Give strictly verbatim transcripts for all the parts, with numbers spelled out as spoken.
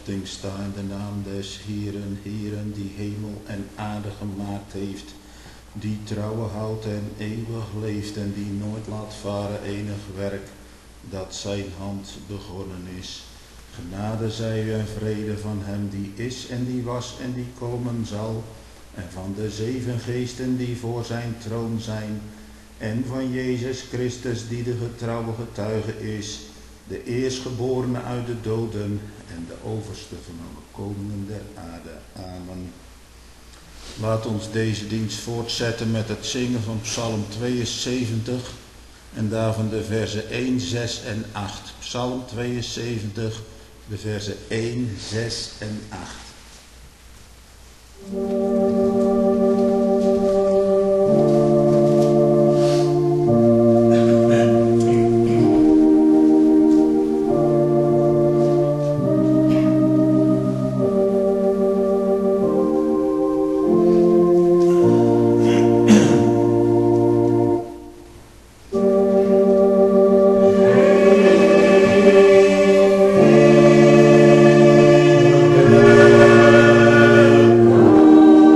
verwachting sta in de naam des Heeren, Heeren, die hemel en aarde gemaakt heeft, die trouwe houdt en eeuwig leeft en die nooit laat varen enig werk dat zijn hand begonnen is. Genade zij u en vrede van hem die is en die was en die komen zal, en van de zeven geesten die voor zijn troon zijn, en van Jezus Christus die de getrouwe getuige is, de eerstgeborene uit de doden en de overste van alle koningen der aarde. Amen. Laat ons deze dienst voortzetten met het zingen van Psalm tweeënzeventig en daarvan de verzen één, zes en acht. Psalm tweeënzeventig, de verzen één, zes en acht. Oh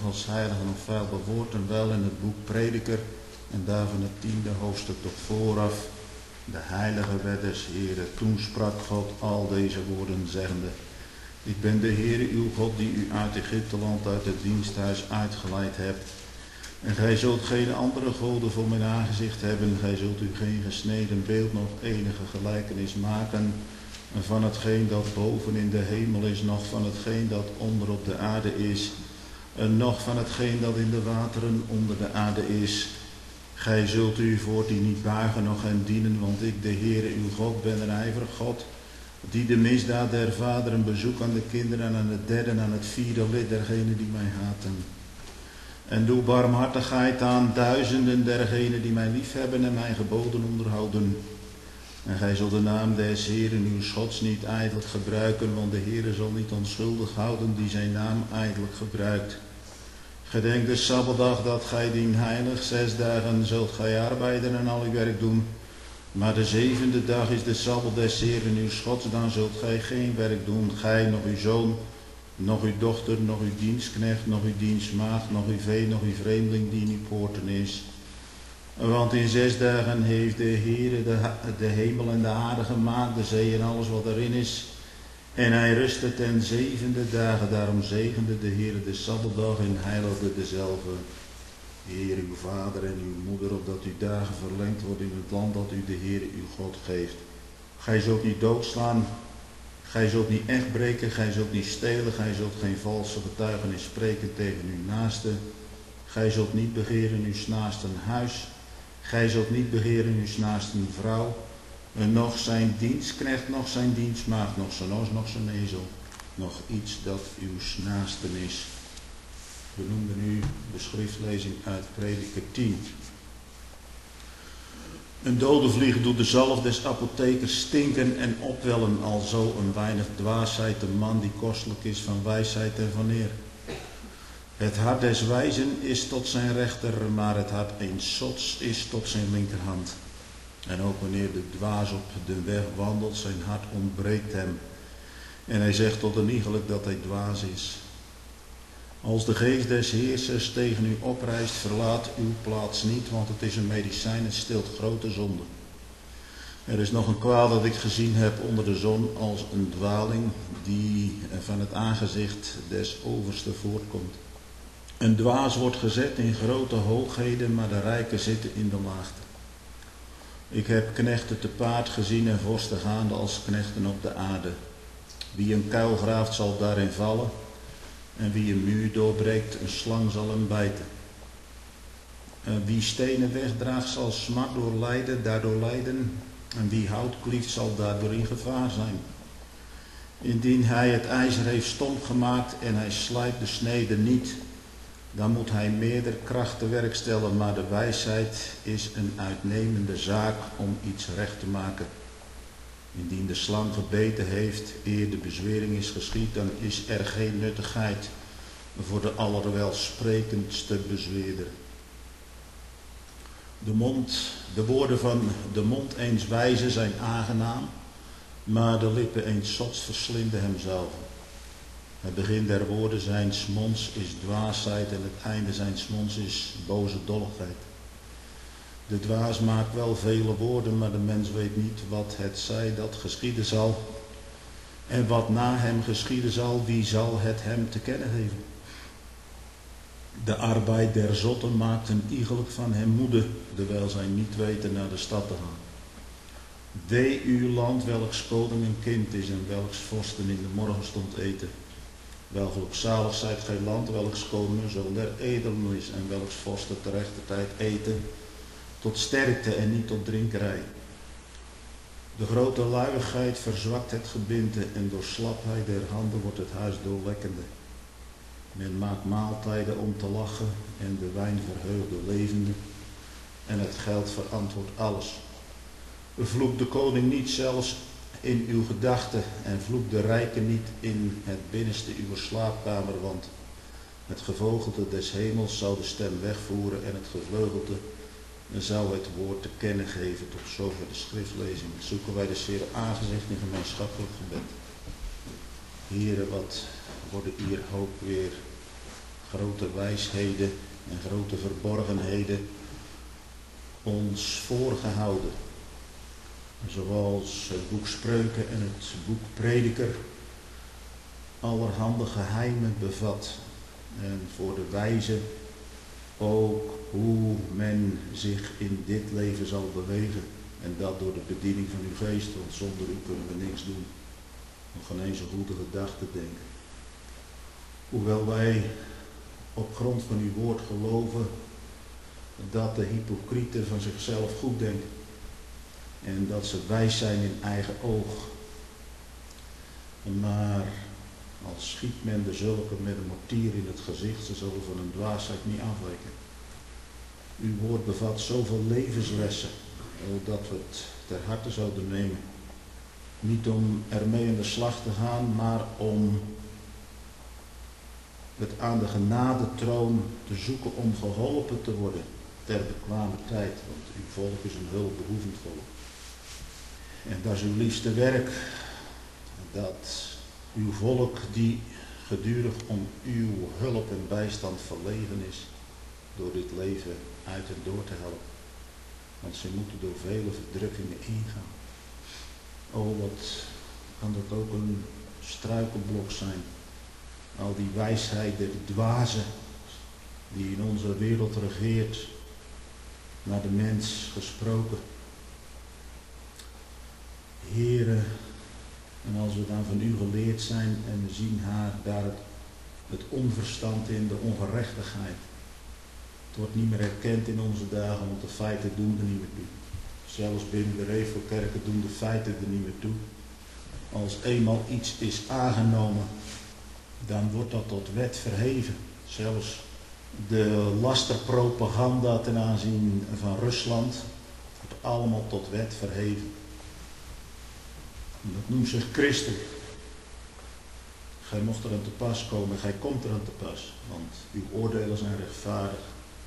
als heilige nog veel bewoord en wel in het boek Prediker en daarvan het tiende hoofdstuk toch vooraf. De heilige wet des Heeren. Toen sprak God al deze woorden zeggende: Ik ben de Heere uw God die u uit Egypteland uit het diensthuis uitgeleid hebt. En gij zult geen andere goden voor mijn aangezicht hebben. Gij zult u geen gesneden beeld nog enige gelijkenis maken van hetgeen dat boven in de hemel is, nog van hetgeen dat onder op de aarde is, en nog van hetgeen dat in de wateren onder de aarde is. Gij zult u voortdien niet buigen nog hen dienen, want ik, de Heere uw God, ben een ijverig God, die de misdaad der vaderen bezoek aan de kinderen en aan het derde en aan het vierde lid dergenen die mij haten. En doe barmhartigheid aan duizenden dergenen die mij liefhebben en mijn geboden onderhouden. En gij zult de naam des Heeren uw Gods niet ijdelijk gebruiken, want de Heere zal niet onschuldig houden die zijn naam ijdelijk gebruikt. Gedenk de Sabbatdag dat gij dien heilig, zes dagen zult gij arbeiden en al uw werk doen. Maar de zevende dag is de Sabbat des Heeren uw Gods, dan zult gij geen werk doen, gij, nog uw zoon, nog uw dochter, nog uw dienstknecht, nog uw dienstmaagd, nog uw vee, nog uw vreemdeling die in uw poorten is. Want in zes dagen heeft de Heere de, de hemel en de aarde gemaakt, de zee en alles wat erin is. En hij rustte ten zevende dagen, daarom zegende de Heere de Sabbatdag en heiligde dezelve. Heer uw vader en uw moeder, opdat uw dagen verlengd worden in het land dat u de Heere uw God geeft. Gij zult niet doodslaan, gij zult niet echt breken, gij zult niet stelen, gij zult geen valse getuigenis spreken tegen uw naaste. Gij zult niet begeren uw naasten huis, gij zult niet begeren uw naasten vrouw, en nog zijn dienstknecht, nog zijn dienstmaagd, nog zijn os, nog zijn ezel, nog iets dat uw naasten is. We noemden nu de schriftlezing uit Prediker tien. Een dode vlieg doet de zalf des apothekers stinken en opwellen, alzo een weinig dwaasheid de man die kostelijk is van wijsheid en van eer. Het hart des wijzen is tot zijn rechter, maar het hart eens zots is tot zijn linkerhand. En ook wanneer de dwaas op de weg wandelt, zijn hart ontbreekt hem. En hij zegt tot een iegelijk dat hij dwaas is. Als de geest des Heersers tegen u oprijst, verlaat uw plaats niet, want het is een medicijn, het stilt grote zonde. Er is nog een kwaad dat ik gezien heb onder de zon als een dwaling die van het aangezicht des overste voortkomt. Een dwaas wordt gezet in grote hoogheden, maar de rijken zitten in de laagte. Ik heb knechten te paard gezien en vorsten gaande als knechten op de aarde. Wie een kuil graaft zal daarin vallen, en wie een muur doorbreekt, een slang zal hem bijten. En wie stenen wegdraagt zal smart door lijden, daardoor lijden, en wie hout klieft zal daardoor in gevaar zijn. Indien hij het ijzer heeft stomp gemaakt en hij slijpt de snede niet, dan moet hij meerder kracht te werk stellen, maar de wijsheid is een uitnemende zaak om iets recht te maken. Indien de slang gebeten heeft, eer de bezwering is geschied, dan is er geen nuttigheid voor de allerwelsprekendste bezweerder. De mond, de woorden van de mond eens wijze zijn aangenaam, maar de lippen eens zots verslinden hemzelf. Het begin der woorden zijns monds is dwaasheid en het einde zijns monds is boze dolligheid. De dwaas maakt wel vele woorden, maar de mens weet niet wat het zij dat geschieden zal. En wat na hem geschieden zal, wie zal het hem te kennen geven? De arbeid der zotten maakt een iegelijk van hem moede, terwijl zij niet weten naar de stad te gaan. Wee uw land, welks koning een kind is en welks vorsten in de morgenstond eten. Wel gelukzalig zijt gij land, welks koning een zoon der edelen is en welks vorsten ter rechter tijd eten, tot sterkte en niet tot drinkerij. De grote luiigheid verzwakt het gebinte en door slapheid der handen wordt het huis doorlekkende. Men maakt maaltijden om te lachen en de wijn verheugt de levenden en het geld verantwoordt alles. Vloek de koning niet zelfs in uw gedachten en vloek de rijken niet in het binnenste uw slaapkamer, want het gevogelte des hemels zou de stem wegvoeren en het gevleugelte zou het woord te kennen geven. Tot zover de schriftlezing. Zoeken wij de Heer aangezicht in gemeenschappelijk gebed. Heere, wat worden hier ook weer grote wijsheden en grote verborgenheden ons voorgehouden. Zoals het boek Spreuken en het boek Prediker allerhande geheimen bevat. En voor de wijze ook hoe men zich in dit leven zal bewegen. En dat door de bediening van uw geest, want zonder u kunnen we niks doen. Nog geen eens een goede gedachte denken. Hoewel wij op grond van uw woord geloven dat de hypocrieten van zichzelf goed denken. En dat ze wijs zijn in eigen oog. Maar als schiet men de zulke met een mortier in het gezicht, ze zullen van een dwaasheid niet afwijken. Uw woord bevat zoveel levenslessen, dat we het ter harte zouden nemen. Niet om ermee aan de slag te gaan, maar om het aan de genadetroon te zoeken om geholpen te worden ter bekwame tijd. Want uw volk is een hulpbehoevend volk. En dat is uw liefste werk, dat uw volk die gedurig om uw hulp en bijstand verlegen is, door dit leven uit en door te helpen. Want ze moeten door vele verdrukkingen ingaan. Oh, wat kan dat ook een struikelblok zijn. Al die wijsheid, de dwaze die in onze wereld regeert, naar de mens gesproken. Here, en als we dan van u geleerd zijn en we zien haar daar het, het onverstand in, de ongerechtigheid. Het wordt niet meer erkend in onze dagen, want de feiten doen er niet meer toe. Zelfs binnen de Revelkerken doen de feiten er niet meer toe. Als eenmaal iets is aangenomen, dan wordt dat tot wet verheven. Zelfs de lasterpropaganda ten aanzien van Rusland wordt allemaal tot wet verheven. En dat noemt zich christelijk. Gij mocht er aan te pas komen, gij komt er aan te pas, want uw oordelen zijn rechtvaardig.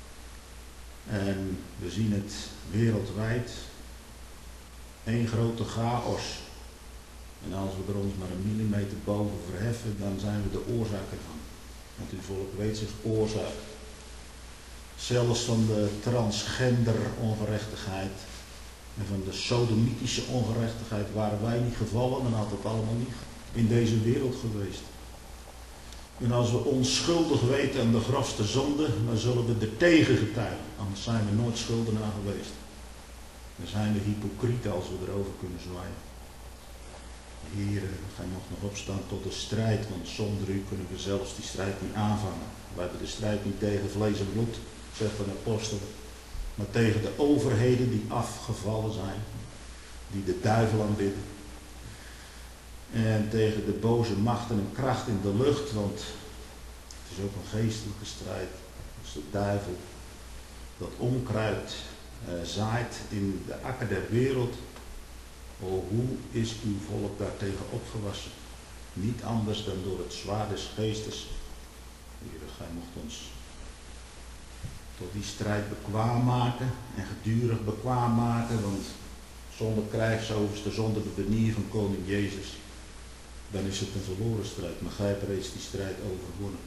En we zien het wereldwijd, één grote chaos. En als we er ons maar een millimeter boven verheffen, dan zijn we de oorzaak ervan. Want uw volk weet zich oorzaak. Zelfs van de transgender ongerechtigheid en van de sodomitische ongerechtigheid waren wij niet gevallen, dan had het allemaal niet in deze wereld geweest. En als we onschuldig weten aan de grofste zonde, dan zullen we er tegen getuigen. Anders zijn we nooit schuldenaar geweest. Dan zijn we hypocrieten als we erover kunnen zwaaien. Heer, gij mag nog opstaan tot de strijd, want zonder u kunnen we zelfs die strijd niet aanvangen. Wij hebben de strijd niet tegen vlees en bloed, zegt een apostel, maar tegen de overheden die afgevallen zijn, die de duivel aanbidden. En tegen de boze machten en kracht in de lucht, want het is ook een geestelijke strijd. Dus de duivel dat onkruid uh, zaait in de akker der wereld. Oh, hoe is uw volk daartegen opgewassen? Niet anders dan door het zwaard des geestes. Heer, gij mocht ons tot die strijd bekwaam maken en gedurig bekwaam maken, want zonder krijgsoverste, zonder de benier van koning Jezus, dan is het een verloren strijd. Maar gij hebt reeds die strijd overwonnen.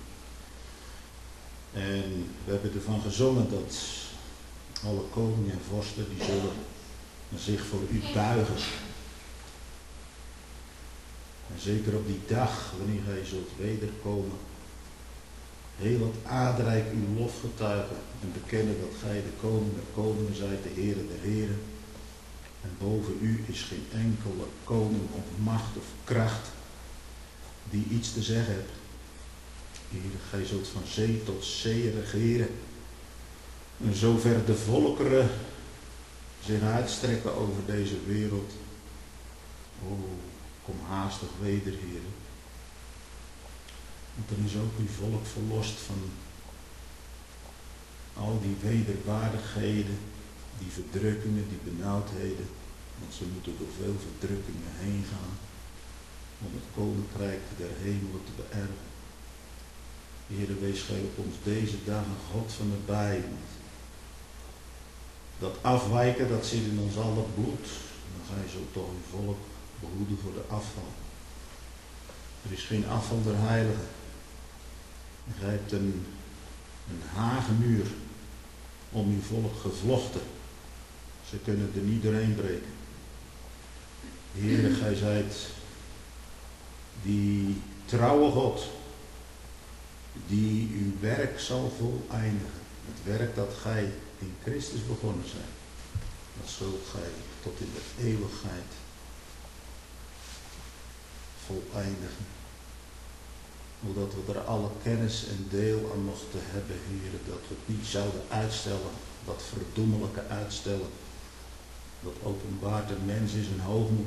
En we hebben ervan gezongen dat alle koningen en vorsten die zullen zich voor u buigen. En zeker op die dag, wanneer gij zult wederkomen, heel het aardrijk uw lof getuigen en bekennen dat gij de koning der koningen zijt, de Heere der heren. En boven u is geen enkele koning of macht of kracht die iets te zeggen hebt. Heer, gij zult van zee tot zee regeren. En zover de volkeren zich uitstrekken over deze wereld. Oh, kom haastig weder, Heer. Want dan is ook uw volk verlost van al die wederwaardigheden, die verdrukkingen, die benauwdheden. Want ze moeten door veel verdrukkingen heen gaan om het koninkrijk der hemelen te beërven. Heer, wees gij op ons deze dagen God van nabij. Dat afwijken, dat zit in ons aller bloed. Dan ga je zo toch uw volk behoeden voor de afval. Er is geen afval der heiligen. Gij hebt een een hagemuur om uw volk gevlochten. Ze kunnen er niet doorheen breken. Heere, gij zijt die trouwe God, die uw werk zal voleindigen. Het werk dat gij in Christus begonnen zijt, dat zult gij tot in de eeuwigheid voleindigen. Zodat we er alle kennis en deel aan mochten hebben, Heere, dat we het niet zouden uitstellen, dat verdoemelijke uitstellen. Dat openbaart een mens in zijn hoogmoed.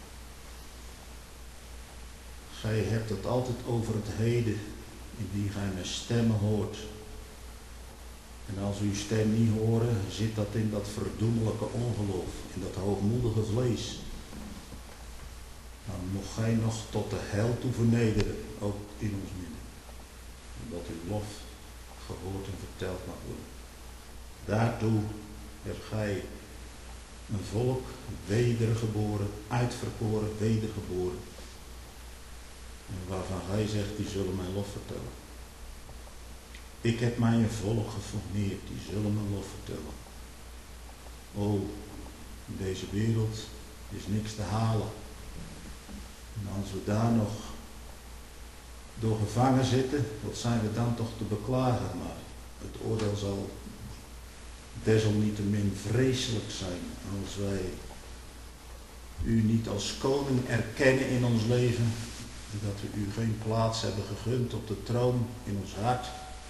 Gij hebt het altijd over het heden, indien gij mijn stemmen hoort. En als u uw stem niet horen, zit dat in dat verdoemelijke ongeloof, in dat hoogmoedige vlees. Dan mocht gij nog tot de hel toe vernederen, ook in ons midden. Omdat uw lof gehoord en verteld mag worden. Daartoe hebt gij een volk wedergeboren, uitverkoren, wedergeboren. En waarvan gij zegt, die zullen mijn lof vertellen. Ik heb mij een volk geformeerd, die zullen mijn lof vertellen. O, in deze wereld is niks te halen. En als we daar nog door gevangen zitten, wat zijn we dan toch te beklagen? Maar het oordeel zal desalniettemin vreselijk zijn als wij u niet als koning erkennen in ons leven. Dat we u geen plaats hebben gegund op de troon in ons hart.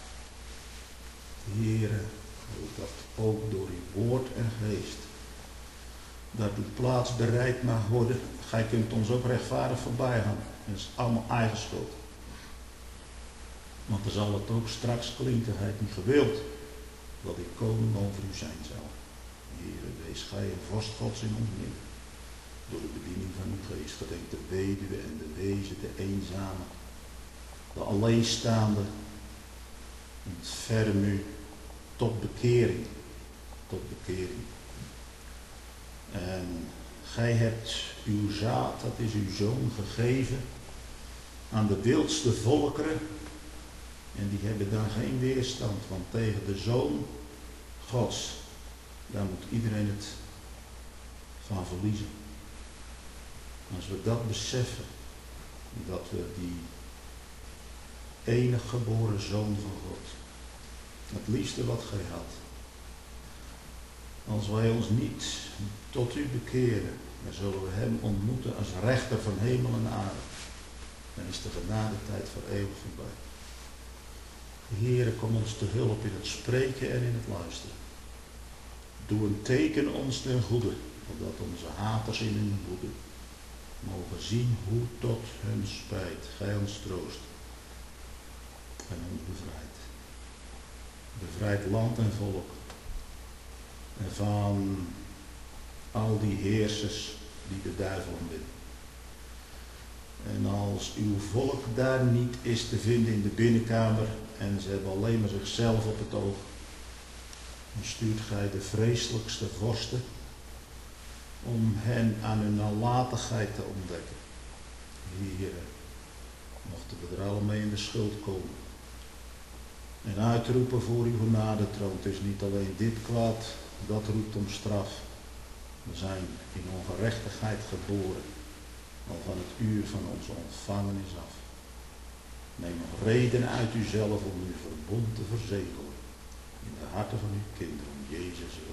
Heere, dat ook door uw woord en geest, dat uw plaats bereid mag worden. Gij kunt ons ook rechtvaardig voorbij gaan. Dat is allemaal eigen schuld. Want dan zal het ook straks klinken, gij hebt niet gewild, dat ik koning over u zijn zal. Heere, wees gij een vorst Gods in ons midden. Door de bediening van uw geest, gedenk de weduwe en de wezen, de eenzame, de alleenstaande. Ontferm u tot bekering, tot bekering. En gij hebt uw zaad, dat is uw zoon, gegeven aan de wildste volkeren. En die hebben daar geen weerstand, want tegen de zoon Gods, daar moet iedereen het van verliezen. Als we dat beseffen, dat we die enig geboren zoon van God, het liefste wat gij had, als wij ons niet tot u bekeren, dan zullen we hem ontmoeten als rechter van hemel en aarde. Dan is de genadetijd voor eeuwig voorbij. Heere, kom ons te hulp in het spreken en in het luisteren. Doe een teken ons ten goede, opdat onze haters in hun woede mogen zien hoe tot hun spijt gij ons troost en ons bevrijdt. Bevrijd land en volk en van al die heersers die de duivel aanbidden. En als uw volk daar niet is te vinden in de binnenkamer en ze hebben alleen maar zichzelf op het oog, dan stuurt gij de vreselijkste vorsten om hen aan hun nalatigheid te ontdekken. Heere, mochten we er allemaal mee in de schuld komen. En uitroepen voor uw genadetroon. Het is niet alleen dit kwaad, dat roept om straf. We zijn in ongerechtigheid geboren, al van het uur van onze ontvangenis af. Neem nog reden uit uzelf om uw verbond te verzegelen in de harten van uw kinderen, om Jezus willen.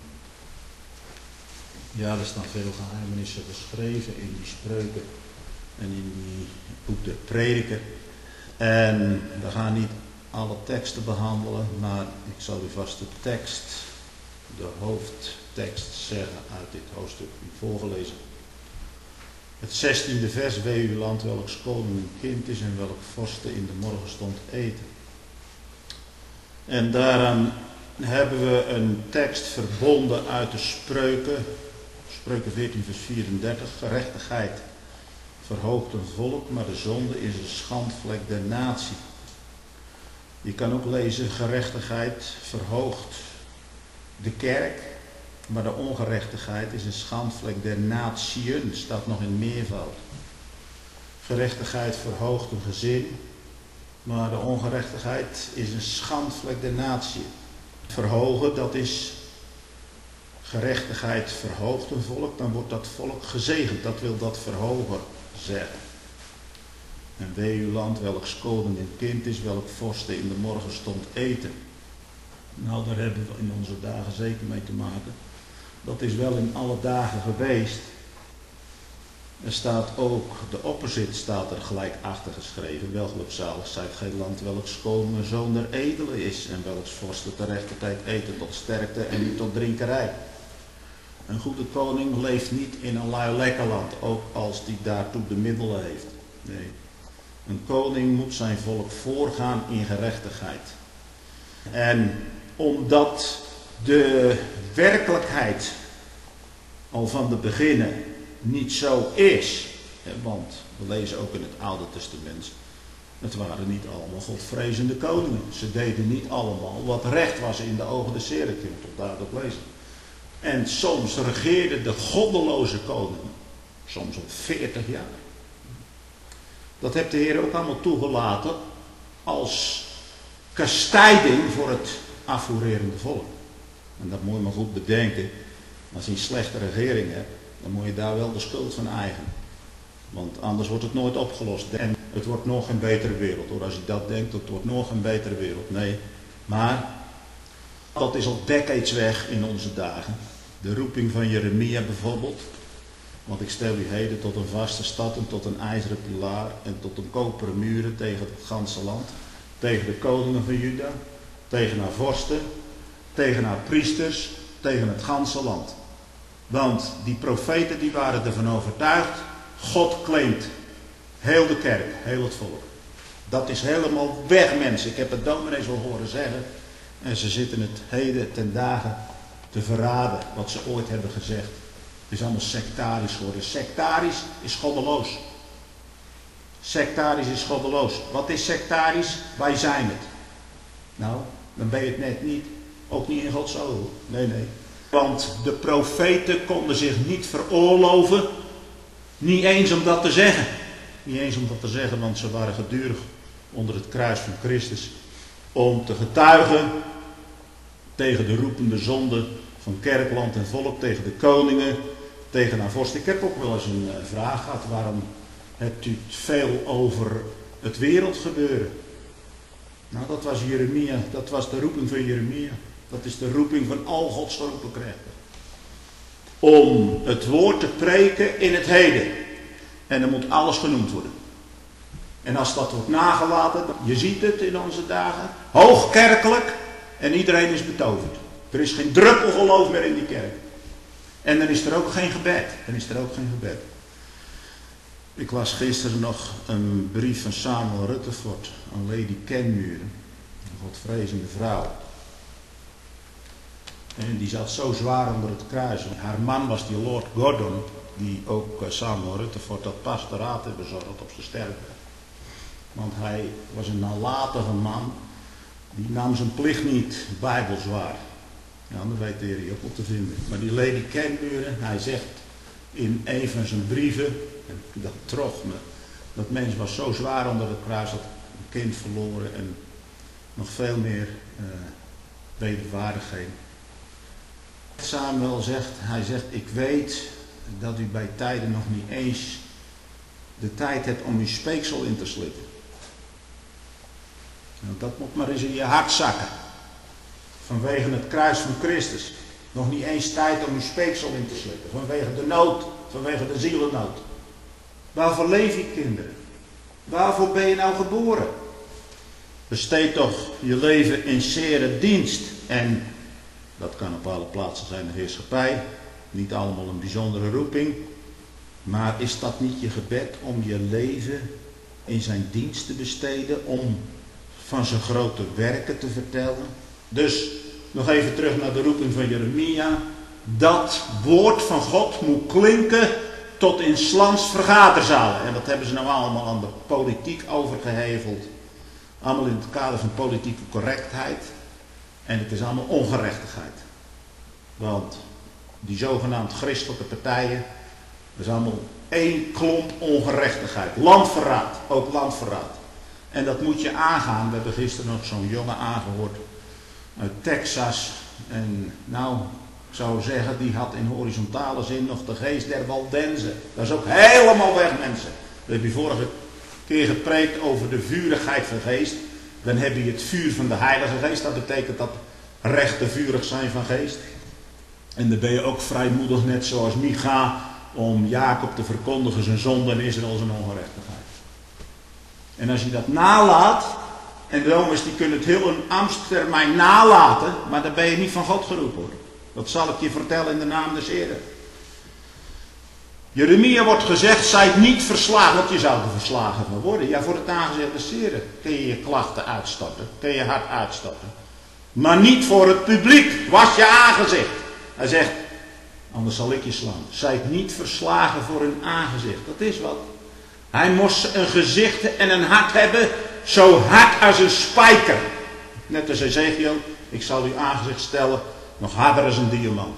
Ja, er staan veel geheimenissen geschreven in die spreuken en in die boek der prediker. En we gaan niet alle teksten behandelen, maar ik zal u vast de tekst, de hoofdtekst zeggen uit dit hoofdstuk voorgelezen. Het zestiende vers, wee uw land welks koning een kind is en welk vorsten in de morgenstond eten. En daaraan hebben we een tekst verbonden uit de spreuken. Spreuken veertien vers vierendertig. Gerechtigheid verhoogt een volk, maar de zonde is een schandvlek der natie. Je kan ook lezen, gerechtigheid verhoogt de kerk, maar de ongerechtigheid is een schandvlek der natieën, staat nog in meervoud. Gerechtigheid verhoogt een gezin, Maar de ongerechtigheid is een schandvlek der natie. Verhogen, dat is gerechtigheid verhoogt een volk, dan wordt dat volk gezegend. Dat wil dat verhogen zeggen. En wee uw land, welks koning een kind is, welk vorste in de morgenstond eten. Nou, daar hebben we in onze dagen zeker mee te maken. Dat is wel in alle dagen geweest. Er staat ook, de opposite staat er gelijk achter geschreven. Wel gelukzalig zijt geen land, welks koning een zoon der edele is. En welks vorste ter rechter tijd eten tot sterkte en niet tot drinkerij. Een goede koning leeft niet in een lui lekker land, ook als die daartoe de middelen heeft. Nee. Een koning moet zijn volk voorgaan in gerechtigheid. En omdat de werkelijkheid al van de beginnen niet zo is, want we lezen ook in het Oude Testament, het waren niet allemaal godvrezende koningen. Ze deden niet allemaal wat recht was in de ogen des Heren, kun je toch duidelijk lezen. En soms regeerden de goddeloze koningen, soms al veertig jaar. Dat heeft de Heer ook allemaal toegelaten als kastijding voor het afvoererende volk. En dat moet je maar goed bedenken. Als je een slechte regering hebt, dan moet je daar wel de schuld van eigen. Want anders wordt het nooit opgelost. En het wordt nog een betere wereld. Hoor. Als je dat denkt, het wordt nog een betere wereld. Nee, maar dat is al decades weg in onze dagen. De roeping van Jeremia bijvoorbeeld. Want ik stel u heden tot een vaste stad en tot een ijzeren pilaar en tot een koperen muren tegen het ganse land. Tegen de koningen van Juda, tegen haar vorsten, tegen haar priesters, tegen het ganse land. Want die profeten die waren ervan overtuigd, God claimt heel de kerk, heel het volk. Dat is helemaal weg, mensen. Ik heb het dominees wel horen zeggen. En ze zitten het heden ten dagen te verraden wat ze ooit hebben gezegd. Het is allemaal sectarisch geworden. Sectarisch is goddeloos. Sectarisch is goddeloos. Wat is sectarisch? Wij zijn het. Nou, dan ben je het net niet. Ook niet in Gods ogen. Nee, nee. Want de profeten konden zich niet veroorloven. Niet eens om dat te zeggen. Niet eens om dat te zeggen, want ze waren gedurig onder het kruis van Christus. Om te getuigen tegen de roepende zonde van kerkland en volk, tegen de koningen, tegen haar vorst. Ik heb ook wel eens een vraag gehad, waarom hebt u het veel over het wereldgebeuren? Nou, dat was Jeremia, dat was de roeping van Jeremia. Dat is de roeping van al Gods geroepen knechten. Om het woord te preken in het heden. En er moet alles genoemd worden. En als dat wordt nagelaten, je ziet het in onze dagen, hoogkerkelijk en iedereen is betoverd. Er is geen druppel geloof meer in die kerk. En dan is er ook geen gebed. Dan is er ook geen gebed. Ik las gisteren nog een brief van Samuel Rutherford aan Lady Kenmuren, een godvrezende vrouw. En die zat zo zwaar onder het kruis. Haar man was die Lord Gordon, die ook Samuel Rutherford dat pastoraat heeft bezorgd op zijn sterfbed. Want hij was een nalatige man, die nam zijn plicht niet bijbelzwaar. Ja, dat weet de Heer ook op te vinden. Maar die Lady Kenmuren, hij zegt in een van zijn brieven, en dat trof me, dat mens was zo zwaar onder het kruis, dat een kind verloren en nog veel meer uh, wederwaardigheden. Samuel zegt, hij zegt, ik weet dat u bij tijden nog niet eens de tijd hebt om uw speeksel in te slikken. Nou, dat moet maar eens in je hart zakken. Vanwege het kruis van Christus. Nog niet eens tijd om uw speeksel in te slikken. Vanwege de nood, vanwege de zielennood. Waarvoor leef je, kinderen? Waarvoor ben je nou geboren? Besteed toch je leven in zere dienst. En dat kan op alle plaatsen zijn de heerschappij. Niet allemaal een bijzondere roeping. Maar is dat niet je gebed om je leven in zijn dienst te besteden? Om van zijn grote werken te vertellen? Dus nog even terug naar de roeping van Jeremia. Dat woord van God moet klinken tot in 's lands vergaderzalen. En dat hebben ze nou allemaal aan de politiek overgeheveld. Allemaal in het kader van politieke correctheid. En het is allemaal ongerechtigheid. Want die zogenaamd christelijke partijen, dat is allemaal één klomp ongerechtigheid. Landverraad, ook landverraad. En dat moet je aangaan. We hebben gisteren nog zo'n jongen aangehoord uit Texas. En nou, ik zou zeggen, die had in horizontale zin nog de geest der Waldenzen. Dat is ook helemaal weg, mensen. We hebben vorige keer gepreekt over de vurigheid van geest. Dan heb je het vuur van de Heilige Geest. Dat betekent dat rechten vurig zijn van geest. En dan ben je ook vrijmoedig, net zoals Micha, om Jacob te verkondigen zijn zonde en Israël zijn ongerechtigheid. En als je dat nalaat, en de Romers die kunnen het heel een ambtstermijn nalaten, maar dan ben je niet van God geroepen hoor. Dat zal ik je vertellen in de naam des Heren. Jeremia wordt gezegd, zijt niet verslagen, want je zou er verslagen van worden. Ja, voor het aangezicht des Heren kun je je klachten uitstorten, kun je hart uitstorten. Maar niet voor het publiek, was je aangezicht. Hij zegt, anders zal ik je slaan. Zijt niet verslagen voor hun aangezicht. Dat is wat. Hij moest een gezicht en een hart hebben, zo hard als een spijker. Net als Ezekiel, ik zal uw aangezicht stellen, nog harder als een diamant.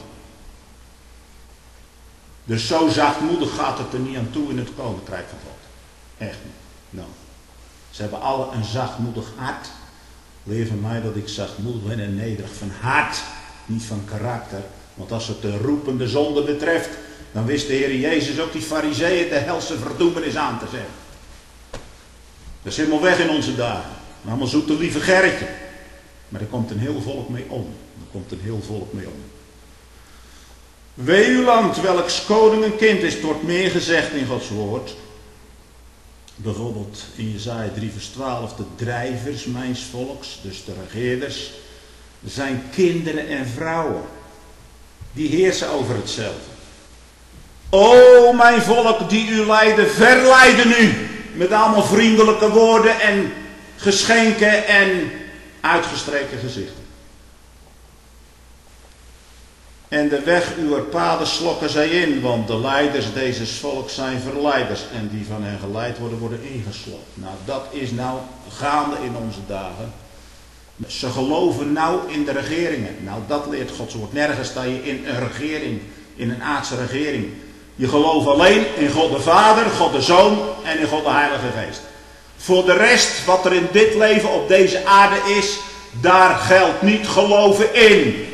Dus zo zachtmoedig gaat het er niet aan toe in het koninkrijk van God. Echt niet. Nou. Ze hebben alle een zachtmoedig hart. Leer van mij dat ik zachtmoedig ben en nederig van hart, niet van karakter. Want als het de roepende zonde betreft, dan wist de Heer Jezus ook die fariseeën de helse verdoemenis aan te zeggen. Dat is helemaal weg in onze dagen. Allemaal zoete lieve Gerritje. Maar er komt een heel volk mee om. Er komt een heel volk mee om. Wee uw land, welks koning een kind is, wordt meer gezegd in Gods woord. Bijvoorbeeld in Jesaja drie vers twaalf, de drijvers mijns volks, dus de regeerders, zijn kinderen en vrouwen. Die heersen over hetzelfde. O mijn volk die u leiden, verleiden u. Met allemaal vriendelijke woorden en geschenken en uitgestreken gezichten. En de weg uw paden slokken zij in, want de leiders deze volks zijn verleiders. En die van hen geleid worden, worden ingeslokt. Nou, dat is nou gaande in onze dagen. Ze geloven nou in de regeringen. Nou, dat leert Gods woord. Nergens sta je in een regering, in een aardse regering. Je gelooft alleen in God de Vader, God de Zoon en in God de Heilige Geest. Voor de rest, wat er in dit leven op deze aarde is, daar geldt niet geloven in.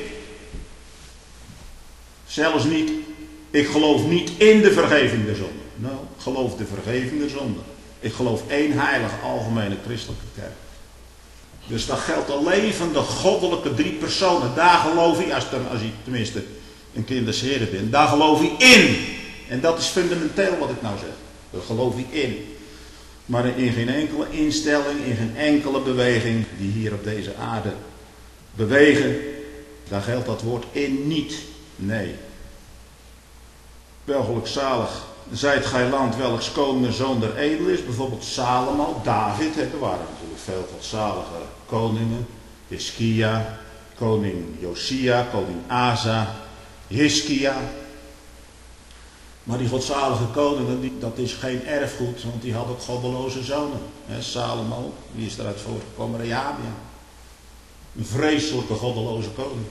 Zelfs niet, ik geloof niet in de vergeving der zonde. Nou, ik geloof de vergeving der zonde. Ik geloof één heilige algemene christelijke kerk. Dus dat geldt alleen van de goddelijke drie personen. Daar geloof ik, als, als je tenminste een kind des Heren bent, daar geloof ik in. En dat is fundamenteel wat ik nou zeg. Daar geloof ik in. Maar in geen enkele instelling, in geen enkele beweging die hier op deze aarde bewegen, daar geldt dat woord in niet. Nee. Welgelukzalig zijt gij land welks koning zoon der edel is. Bijvoorbeeld Salomo, David. Er waren natuurlijk veel godzalige koningen. Hiskia, koning Josia, koning Asa, Hiskia. Maar die godzalige koningen, die, dat is geen erfgoed, want die had ook goddeloze zonen. He, Salomo, wie is eruit voortgekomen? Rehabia. Een vreselijke goddeloze koning.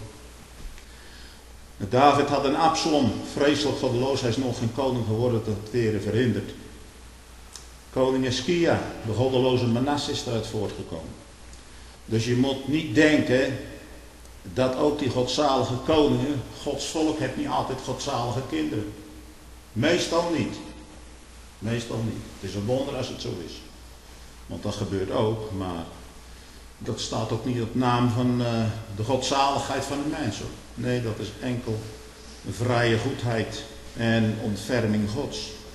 David had een Absalom, vreselijk goddeloos, hij is nog geen koning geworden, dat het weer verhinderd. Koning Hiskia, de goddeloze Manasse is eruit voortgekomen. Dus je moet niet denken dat ook die godzalige koningen, Gods volk heeft niet altijd godzalige kinderen. Meestal niet. Meestal niet. Het is een wonder als het zo is. Want dat gebeurt ook, maar dat staat ook niet op naam van uh, de godzaligheid van de mens. Hoor. Nee, dat is enkel vrije goedheid en ontferming Gods.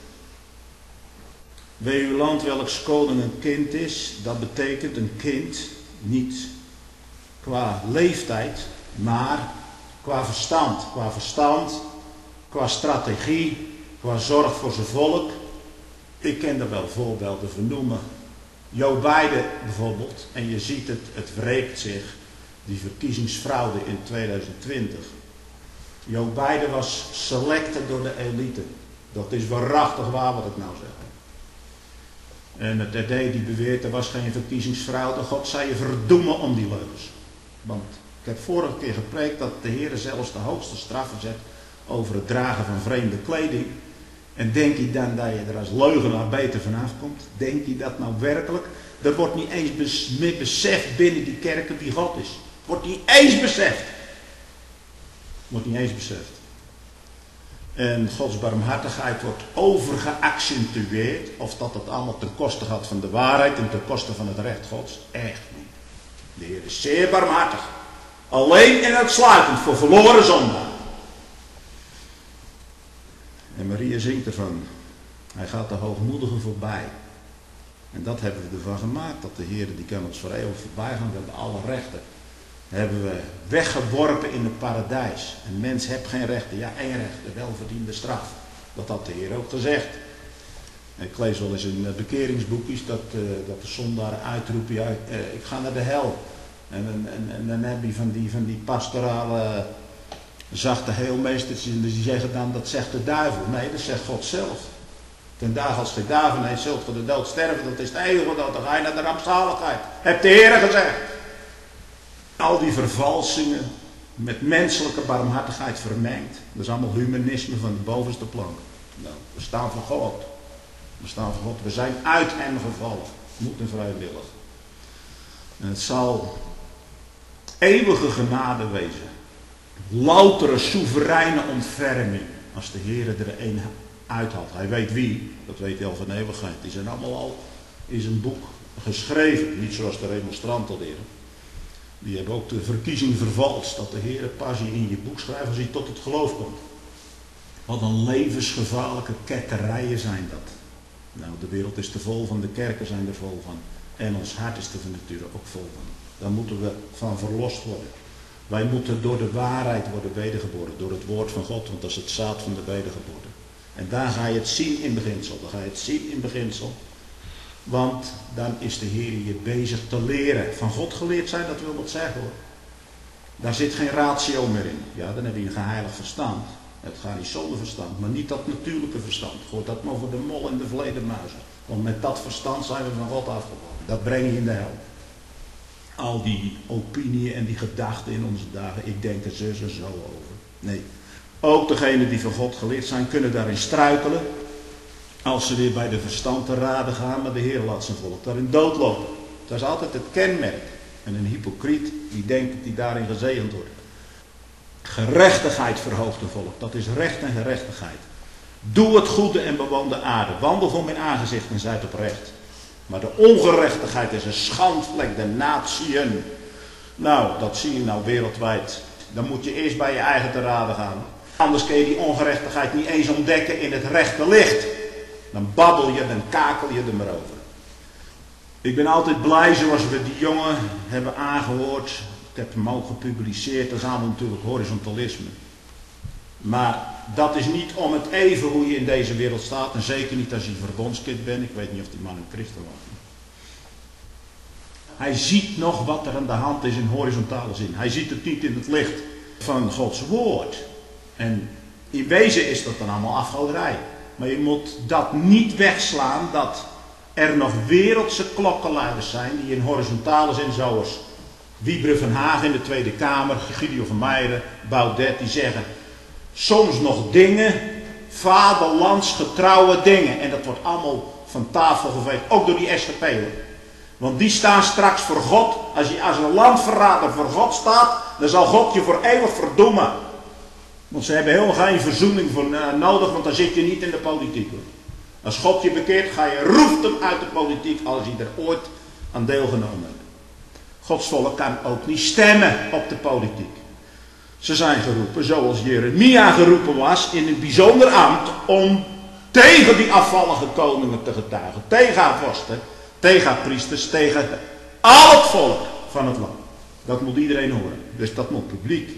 Wee uw land welks koning een kind is, dat betekent een kind niet qua leeftijd, maar qua verstand. Qua verstand, qua strategie, qua zorg voor zijn volk. Ik ken er wel voorbeelden vernoemen. Joe Biden bijvoorbeeld, en je ziet het, het wreekt zich, die verkiezingsfraude in tweeduizend twintig. Joe Biden was selected door de elite. Dat is waarachtig waar wat ik nou zeg. En het R D die beweert, er was geen verkiezingsfraude. God zei je verdoemen om die leugens. Want ik heb vorige keer gepreekt dat de Heer zelfs de hoogste straffen zet over het dragen van vreemde kleding. En denk je dan dat je er als leugenaar beter vanaf komt? Denk je dat nou werkelijk? Er wordt niet eens bes- meer beseft binnen die kerken wie God is. Wordt niet eens beseft. Wordt niet eens beseft. En Gods barmhartigheid wordt overgeaccentueerd. Of dat het allemaal ten koste gaat van de waarheid en ten koste van het recht Gods. Echt niet. De Heer is zeer barmhartig. Alleen en uitsluitend voor verloren zondaar. En Maria zingt ervan. Hij gaat de hoogmoedigen voorbij. En dat hebben we ervan gemaakt. Dat de Heer die kan ons voor eeuwig voorbij gaan. We hebben alle rechten. Hebben we weggeworpen in het paradijs. Een mens heeft geen rechten. Ja, één recht. De welverdiende straf. Dat had de Heer ook gezegd. Ik lees wel eens in bekeringsboekjes dat, uh, dat de zondaren uitroepen. Ja, uh, ik ga naar de hel. En, en, en dan heb je van die, van die pastorale zachte heelmeesters. En die zeggen dan dat zegt de duivel. Nee, dat zegt God zelf. Ten dagen als gij daarvan heet, zult voor de dood sterven. Dat is de eeuwige dood. Dan ga je naar de rampzaligheid. Hebt de Heer gezegd. Al die vervalsingen met menselijke barmhartigheid vermengd. Dat is allemaal humanisme van de bovenste plank. Nou, we staan voor God. We staan voor God. We zijn uit hem gevallen. Moet en vrijwillig. En het zal eeuwige genade wezen. Loutere, soevereine ontferming. Als de Heer er een uithaalt. Hij weet wie. Dat weet hij al van eeuwigheid. Die zijn allemaal al in zijn boek geschreven. Niet zoals de remonstranten leren. Die hebben ook de verkiezing vervalst. Dat de Heer pas je in je boek schrijft als hij tot het geloof komt. Wat een levensgevaarlijke ketterijen zijn dat. Nou, de wereld is te vol van. De kerken zijn er vol van. En ons hart is er van nature ook vol van. Daar moeten we van verlost worden. Wij moeten door de waarheid worden wedergeboren. Door het woord van God. Want dat is het zaad van de wedergeboorte. En daar ga je het zien in beginsel. Dan ga je het zien in beginsel. Want dan is de Heer je bezig te leren. Van God geleerd zijn, dat wil wat zeggen hoor. Daar zit geen ratio meer in. Ja, dan heb je een geheiligd verstand. Het gaat niet zonder verstand. Maar niet dat natuurlijke verstand. Gooi dat maar voor de mol en de vleermuizen. Want met dat verstand zijn we van God afgevallen. Dat breng je in de hel. Al die opinieën en die gedachten in onze dagen. Ik denk er zus en zo over. Nee. Ook degenen die van God geleerd zijn kunnen daarin struikelen. Als ze weer bij de verstand te raden gaan. Maar de Heer laat zijn volk daarin doodlopen. Dat is altijd het kenmerk. En een hypocriet die denkt dat hij daarin gezegend wordt. Gerechtigheid verhoogt een volk. Dat is recht en gerechtigheid. Doe het goede en bewoon de aarde. Wandel voor mijn aangezicht en zijt oprecht. Maar de ongerechtigheid is een schandvlek der natieën. Nou, dat zie je nou wereldwijd. Dan moet je eerst bij je eigen te raden gaan. Anders kun je die ongerechtigheid niet eens ontdekken in het rechte licht. Dan babbel je, dan kakel je er maar over. Ik ben altijd blij zoals we die jongen hebben aangehoord. Ik heb hem ook gepubliceerd. Dat is allemaal natuurlijk horizontalisme. Maar dat is niet om het even hoe je in deze wereld staat. En zeker niet als je een verbondskind bent. Ik weet niet of die man een christen was. Hij ziet nog wat er aan de hand is in horizontale zin. Hij ziet het niet in het licht van Gods woord. En in wezen is dat dan allemaal afgoderij. Maar je moet dat niet wegslaan dat er nog wereldse klokkenluiders zijn die in horizontale zin zoals Wiebren van Hagen in de Tweede Kamer, Gideon van Meijeren, Baudet, die zeggen soms nog dingen, vaderlandsgetrouwe dingen. En dat wordt allemaal van tafel geveegd, ook door die S G P'er. Want die staan straks voor God. Als je als een landverrader voor God staat, dan zal God je voor eeuwig verdoemen. Want ze hebben helemaal geen verzoening voor uh, nodig, want dan zit je niet in de politiek. Hoor. Als God je bekeert, ga je roeft hem uit de politiek als hij er ooit aan deelgenomen heeft. Gods volk kan ook niet stemmen op de politiek. Ze zijn geroepen, zoals Jeremia geroepen was, in een bijzonder ambt om tegen die afvallige koningen te getuigen. Tegen haar vorsten, tegen haar priesters, tegen al het volk van het land. Dat moet iedereen horen. Dus dat moet publiek.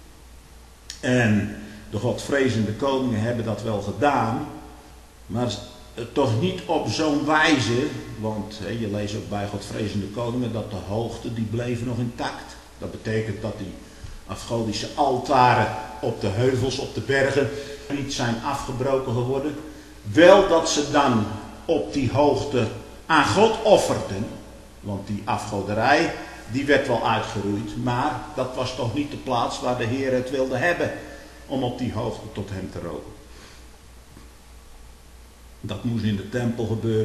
En de godvrezende koningen hebben dat wel gedaan. Maar toch niet op zo'n wijze. Want he, je leest ook bij godvrezende koningen dat de hoogte die bleven nog intact. Dat betekent dat die afgodische altaren op de heuvels, op de bergen niet zijn afgebroken geworden. Wel dat ze dan op die hoogte aan God offerden. Want die afgoderij, die werd wel uitgeroeid. Maar dat was toch niet de plaats waar de Heer het wilde hebben. Om op die hoogte tot hem te roken. Dat moest in de tempel gebeuren.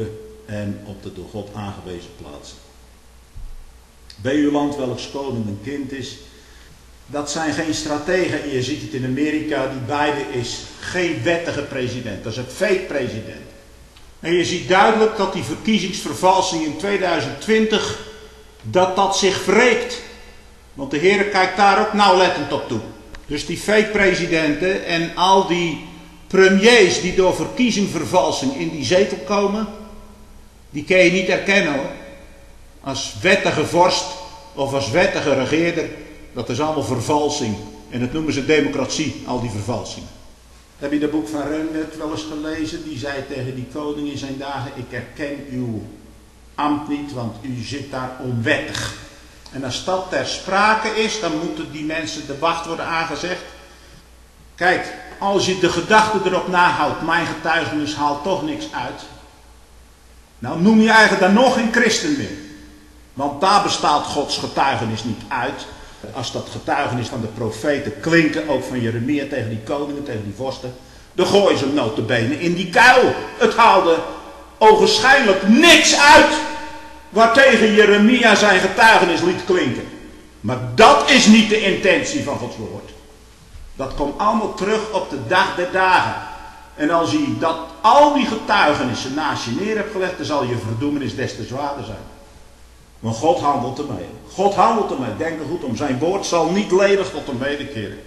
en op de door God aangewezen plaatsen. Bij uw land welks koning een kind is. Dat zijn geen strategen. Je ziet het in Amerika. Die Biden is geen wettige president. Dat is een fake president. En je ziet duidelijk dat die verkiezingsvervalsing in tweeduizend twintig. Dat dat zich wreekt. Want de Heer kijkt daar ook nauwlettend op toe. Dus die fake presidenten en al die premiers die door verkiezingvervalsing in die zetel komen. Die kun je niet herkennen hoor. Als wettige vorst of als wettige regeerder. Dat is allemaal vervalsing. En dat noemen ze democratie, al die vervalsingen. Heb je dat boek van Rembert wel eens gelezen? Die zei tegen die koning in zijn dagen: ik herken uw ambt niet, want u zit daar onwettig. En als dat ter sprake is, dan moeten die mensen de wacht worden aangezegd. Kijk, als je de gedachte erop nahoudt, mijn getuigenis haalt toch niks uit. Nou noem je eigenlijk dan nog geen christen meer. Want daar bestaat Gods getuigenis niet uit. Als dat getuigenis van de profeten klinken, ook van Jeremia tegen die koningen, tegen die vorsten, dan gooien ze hem nota bene in die kuil. Het haalde ogenschijnlijk niks uit waartegen Jeremia zijn getuigenis liet klinken. Maar dat is niet de intentie van Gods woord. Dat komt allemaal terug op de dag der dagen. En als je dat, al die getuigenissen naast je neer hebt gelegd, dan zal je verdoemenis des te zwaarder zijn. Want God handelt ermee. God handelt ermee. Denk er goed om. Zijn woord zal niet ledig tot hem wederkeren.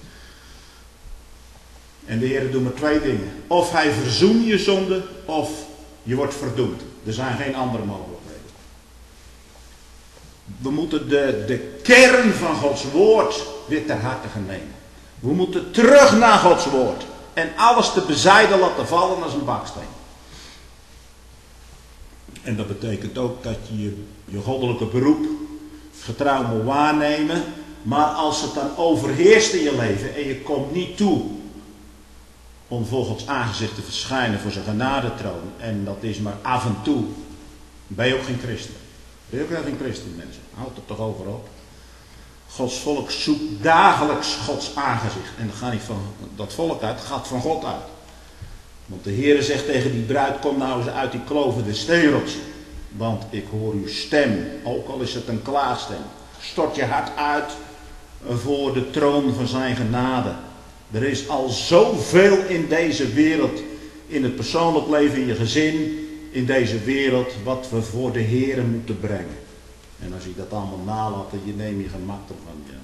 En de Heer doet maar twee dingen. Of hij verzoent je zonde, of je wordt verdoemd. Er zijn geen andere mogelijkheden. We moeten de, de kern van Gods woord weer ter harte gaan nemen. We moeten terug naar Gods woord. En alles te bezijden laten vallen als een baksteen. En dat betekent ook dat je je goddelijke beroep getrouw moet waarnemen. Maar als het dan overheerst in je leven en je komt niet toe om voor Gods aangezicht te verschijnen voor zijn genadetroon. En dat is maar af en toe. Ben je ook geen christen. Ben je ook geen christen, mensen. Houd het toch over op. Gods volk zoekt dagelijks Gods aangezicht. En dat gaat niet van dat volk uit, het gaat van God uit. Want de Heere zegt tegen die bruid: kom nou eens uit die kloven des steenrots. Want ik hoor uw stem, ook al is het een klaagstem. Stort je hart uit voor de troon van zijn genade. Er is al zoveel in deze wereld, in het persoonlijk leven, in je gezin, in deze wereld, wat we voor de Heere moeten brengen. En als je dat allemaal nalaat, je neemt je gemak ervan. Ja.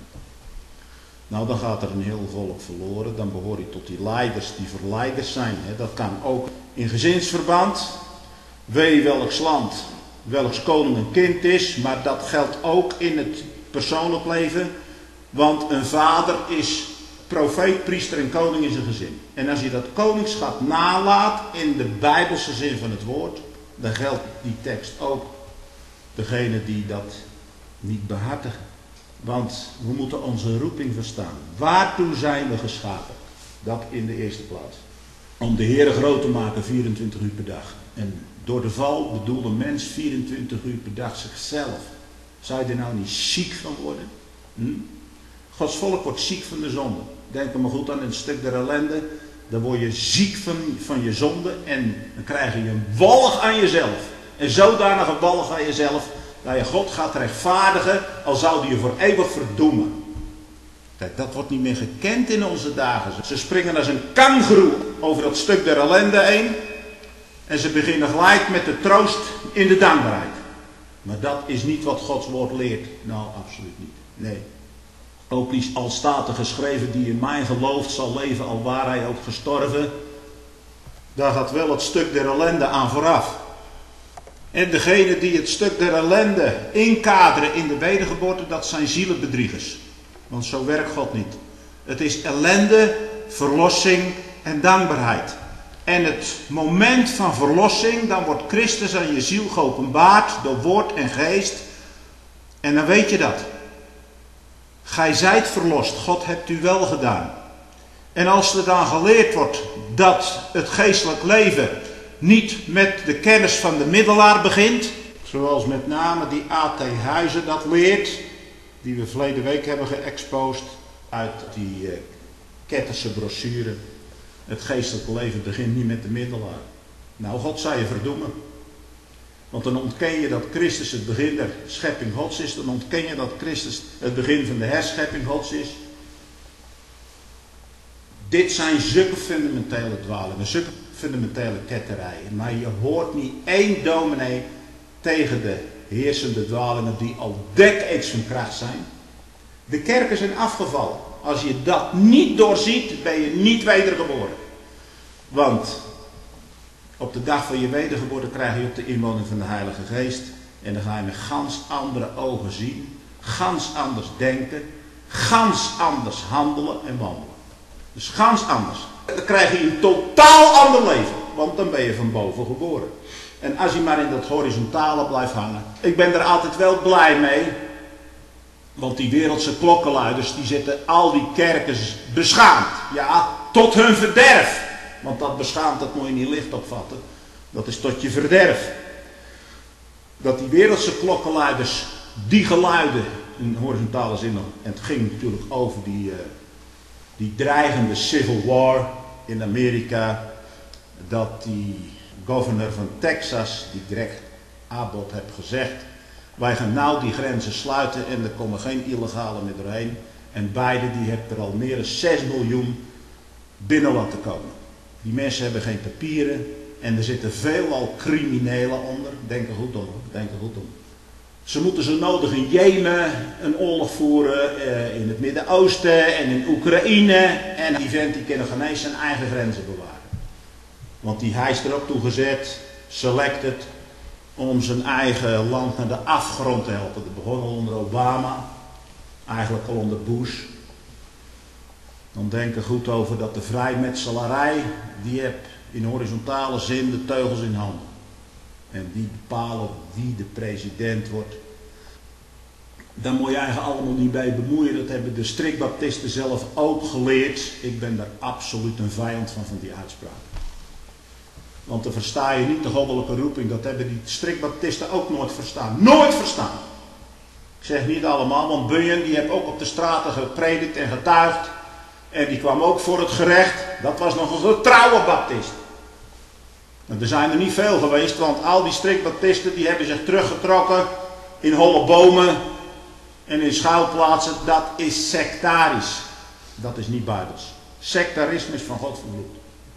Nou, dan gaat er een heel volk verloren. Dan behoor je tot die leiders die verleiders zijn. Hè. Dat kan ook in gezinsverband. Wee welks land, welks koning een kind is. Maar dat geldt ook in het persoonlijk leven. Want een vader is profeet, priester en koning in zijn gezin. En als je dat koningschap nalaat in de bijbelse zin van het woord, dan geldt die tekst ook degene die dat niet behartigen. Want we moeten onze roeping verstaan. Waartoe zijn we geschapen? Dat in de eerste plaats. Om de Heere groot te maken vierentwintig uur per dag. En door de val bedoelde mens vierentwintig uur per dag zichzelf. Zou je er nou niet ziek van worden? Hm? Gods volk wordt ziek van de zonde. Denk er maar goed aan een stuk der ellende. Dan word je ziek van, van je zonde. En dan krijg je een walg aan jezelf. En zodanig een walg aan jezelf, dat je God gaat rechtvaardigen, al zou die je voor eeuwig verdoemen. Kijk, dat wordt niet meer gekend in onze dagen. Ze springen als een kangoeroe over dat stuk der ellende heen. En ze beginnen gelijk met de troost in de dankbaarheid. Maar dat is niet wat Gods woord leert. Nou, absoluut niet. Nee. Ook niet al staat er geschreven, die in mij gelooft zal leven, al waar hij ook gestorven. Daar gaat wel het stuk der ellende aan vooraf. En degene die het stuk der ellende inkaderen in de wedergeboorte, dat zijn zielenbedriegers. Want zo werkt God niet. Het is ellende, verlossing en dankbaarheid. En het moment van verlossing, dan wordt Christus aan je ziel geopenbaard door woord en geest. En dan weet je dat. Gij zijt verlost, God hebt u wel gedaan. En als er dan geleerd wordt dat het geestelijk leven niet met de kennis van de middelaar begint, zoals met name die A T Huizen dat leert, die we verleden week hebben geëxposed uit die uh, Ketterse brochure. Het geestelijke leven begint niet met de middelaar. Nou, God zou je verdoemen. Want dan ontken je dat Christus het begin der schepping Gods is. Dan ontken je dat Christus het begin van de herschepping Gods is. Dit zijn zulke fundamentele dwalingen, zulke fundamentele ketterijen. Maar je hoort niet één dominee tegen de heersende dwalingen die al decades van kracht zijn. De kerken zijn afgevallen. Als je dat niet doorziet, ben je niet wedergeboren. Want op de dag van je wedergeboorte krijg je op de inwoning van de Heilige Geest. En dan ga je met gans andere ogen zien. Gans anders denken. Gans anders handelen en wandelen. Dus gans anders. Dan krijg je een totaal ander leven. Want dan ben je van boven geboren. En als je maar in dat horizontale blijft hangen. Ik ben er altijd wel blij mee. Want die wereldse klokkenluiders die zetten al die kerken beschaamd. Ja, tot hun verderf. Want dat beschaamd, dat moet je niet licht opvatten. Dat is tot je verderf. Dat die wereldse klokkenluiders, die geluiden, in horizontale zin, en het ging natuurlijk over die, uh, die dreigende civil war in Amerika. Dat die governor van Texas, die Greg Abbott, heeft gezegd: wij gaan nou die grenzen sluiten en er komen geen illegalen meer doorheen. En Biden die heeft er al meer dan zes miljoen binnen laten komen. Die mensen hebben geen papieren en er zitten veelal criminelen onder. Denk er goed om, denk er goed om. Ze moeten zo nodig in Jemen een oorlog voeren, uh, in het Midden-Oosten en in Oekraïne. En die vent die kan nog geen eens zijn eigen grenzen bewaren. Want die hij is er ook toe gezet, selected, om zijn eigen land naar de afgrond te helpen. Dat begon al onder Obama, eigenlijk al onder Bush. Dan denk er goed over dat de vrijmetselarij, die heeft in horizontale zin de teugels in handen. En die bepalen wie de president wordt. Daar moet je eigenlijk allemaal niet bij bemoeien. Dat hebben de strikbaptisten zelf ook geleerd. Ik ben daar absoluut een vijand van, van die uitspraak. Want dan versta je niet de goddelijke roeping. Dat hebben die strikbaptisten ook nooit verstaan. Nooit verstaan. Ik zeg niet allemaal, want Bunyan die heeft ook op de straten gepredikt en getuigd. En die kwam ook voor het gerecht. Dat was nog een getrouwe baptist. En er zijn er niet veel geweest, want al die strikbaptisten die hebben zich teruggetrokken in holle bomen en in schuilplaatsen. Dat is sectarisch. Dat is niet bijbels. Sectarisme is van God vervloekt.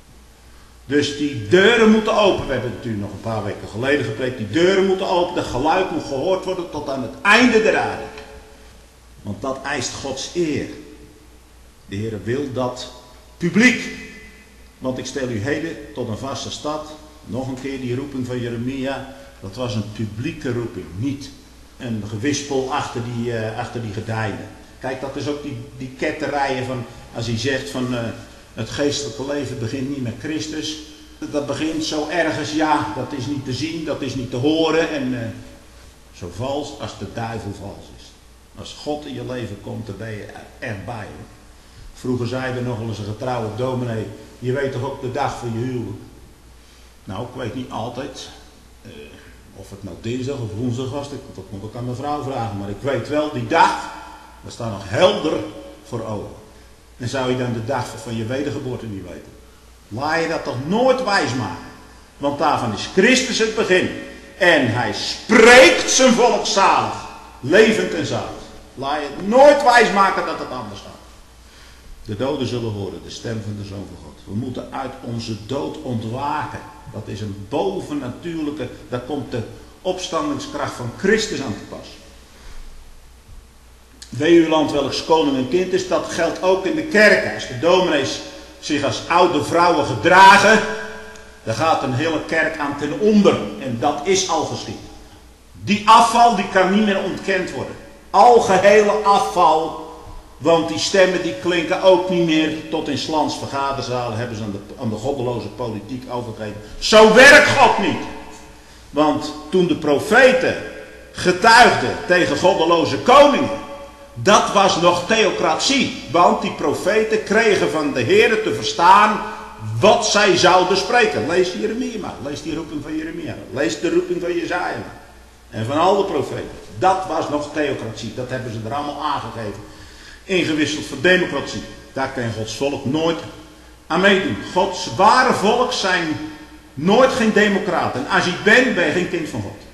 Dus die deuren moeten open. We hebben het natuurlijk nog een paar weken geleden gepreekt. Die deuren moeten open. Dat geluid moet gehoord worden tot aan het einde der aarde. Want dat eist Gods eer. De Heer wil dat publiek. Want ik stel u heden tot een vaste stad. Nog een keer die roeping van Jeremia. Dat was een publieke roeping. Niet een gewispel achter die, uh, achter die gordijnen. Kijk, dat is ook die, die ketterijen van. Als hij zegt van uh, het geestelijke leven begint niet met Christus. Dat begint zo ergens, ja, dat is niet te zien, dat is niet te horen. En uh, zo vals als de duivel vals is. Als God in je leven komt, dan ben je er echt bij. Hoor. Vroeger zei er nog wel eens een getrouwe dominee. Je weet toch ook de dag van je huwelijk? Nou, ik weet niet altijd uh, of het nou dinsdag of woensdag was. Dat moet ik aan mijn vrouw vragen. Maar ik weet wel, die dag, dat staat nog helder voor ogen. En zou je dan de dag van je wedergeboorte niet weten? Laat je dat toch nooit wijsmaken. Want daarvan is Christus het begin. En hij spreekt zijn volk zalig. Levend en zalig. Laat je het nooit wijsmaken dat het anders gaat. De doden zullen horen de stem van de Zoon van God. We moeten uit onze dood ontwaken. Dat is een bovennatuurlijke, daar komt de opstandingskracht van Christus aan te pas. Wee uw land welks koning en kind is, dat geldt ook in de kerken. Als de dominees zich als oude vrouwen gedragen, dan gaat een hele kerk aan ten onder. En dat is al geschied. Die afval die kan niet meer ontkend worden. Algehele afval. Want die stemmen die klinken ook niet meer. Tot in 's lands vergaderzalen hebben ze aan de, aan de goddeloze politiek overgegeven. Zo werkt God niet. Want toen de profeten getuigden tegen goddeloze koningen. Dat was nog theocratie. Want die profeten kregen van de Heer te verstaan wat zij zouden spreken. Lees Jeremia maar. Lees die roeping van Jeremia. Lees de roeping van Jesaja maar. En van al de profeten. Dat was nog theocratie. Dat hebben ze er allemaal aangegeven. Ingewisseld voor democratie. Daar kan Gods volk nooit aan meedoen. Gods ware volk zijn nooit geen democraten. En als je het bent, ben je geen kind van God.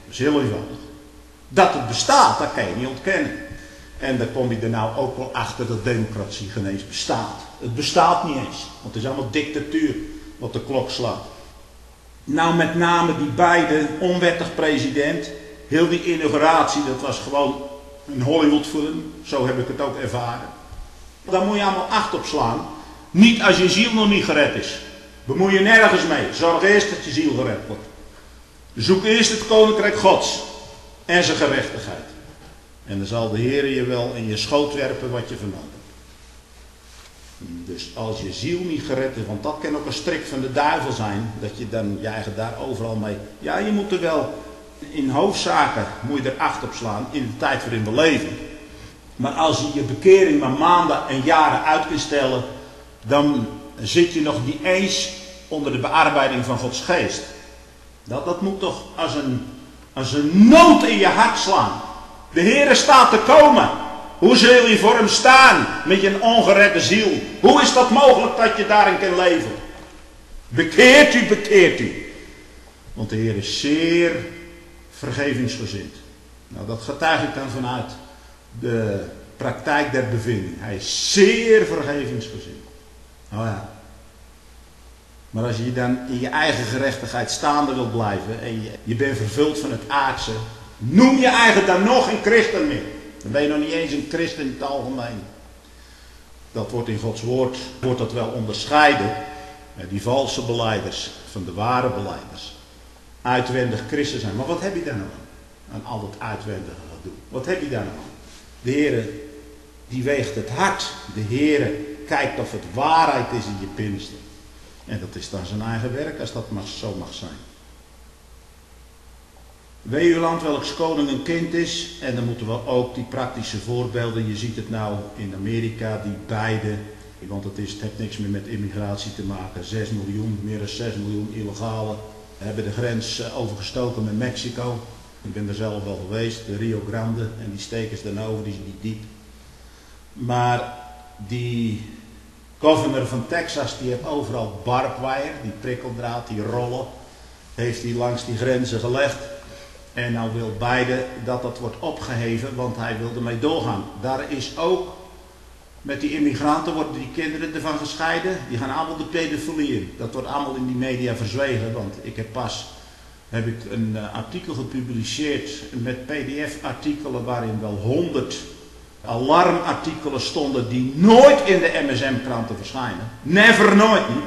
Dat is heel eenvoudig. Dat het bestaat, dat kan je niet ontkennen. En dan kom je er nou ook wel achter dat democratie geen eens bestaat. Het bestaat niet eens, want het is allemaal dictatuur wat de klok slaat. Nou, met name die beide, onwettig president, heel die inauguratie, dat was gewoon een Hollywoodfilm, zo heb ik het ook ervaren. Daar moet je allemaal acht op slaan. Niet als je ziel nog niet gered is. Bemoei je nergens mee. Zorg eerst dat je ziel gered wordt. Zoek eerst het koninkrijk Gods en zijn gerechtigheid. En dan zal de Heer je wel in je schoot werpen wat je vernomen hebt. Dus als je ziel niet gered is, want dat kan ook een strik van de duivel zijn, dat je dan je eigen daar overal mee... Ja, je moet er wel, in hoofdzaken moet je er acht op slaan in de tijd waarin we leven. Maar als je je bekering maar maanden en jaren uit kunt stellen, dan zit je nog niet eens onder de bearbeiding van Gods geest. Dat, dat moet toch als een, als een nood in je hart slaan. De Heere staat te komen. Hoe zul je voor hem staan met je ongeredde ziel? Hoe is dat mogelijk dat je daarin kan leven? Bekeert u, bekeert u. Want de Heer is zeer vergevingsgezind. Nou, dat getuig ik dan vanuit de praktijk der bevinding. Hij is zeer vergevingsgezind. Nou ja. Maar als je dan in je eigen gerechtigheid staande wilt blijven en je, je bent vervuld van het aardse, noem je eigen dan nog een christen meer. Dan ben je nog niet eens een christen in het algemeen. Dat wordt in Gods woord wordt dat wel onderscheiden. Die valse belijders van de ware belijders. Uitwendig christen zijn. Maar wat heb je daar nou aan? Aan al dat uitwendige gedoe. Wat heb je daar nou aan? De Heere, die weegt het hart. De Heere kijkt of het waarheid is in je binnenste. En dat is dan zijn eigen werk, als dat maar zo mag zijn. Weet uw land welks koning een kind is? En dan moeten we ook die praktische voorbeelden. Je ziet het nou in Amerika, die beide. Want het, is, het heeft niks meer met immigratie te maken. zes miljoen, meer dan zes miljoen illegalen hebben de grens overgestoken met Mexico. Ik ben er zelf wel geweest, de Rio Grande. En die steken ze dan over, die is niet diep. Maar die governor van Texas, die heeft overal barbwire, die prikkeldraad, die rollen, heeft hij langs die grenzen gelegd. En nou wil Biden dat dat wordt opgeheven, want hij wil ermee doorgaan. Daar is ook, met die immigranten worden die kinderen ervan gescheiden. Die gaan allemaal de pedofilie in. Dat wordt allemaal in die media verzwegen, want ik heb pas heb ik een uh, artikel gepubliceerd met P D F-artikelen waarin wel honderd alarmartikelen stonden die nooit in de M S M-kranten verschijnen. Never, nooit niet.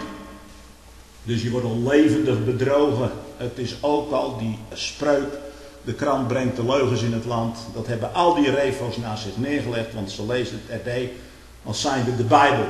Dus je wordt al levendig bedrogen. Het is ook al die spreuk, de krant brengt de leugens in het land. Dat hebben al die refo's naast zich neergelegd, want ze lezen het R D als zijnde de Bijbel.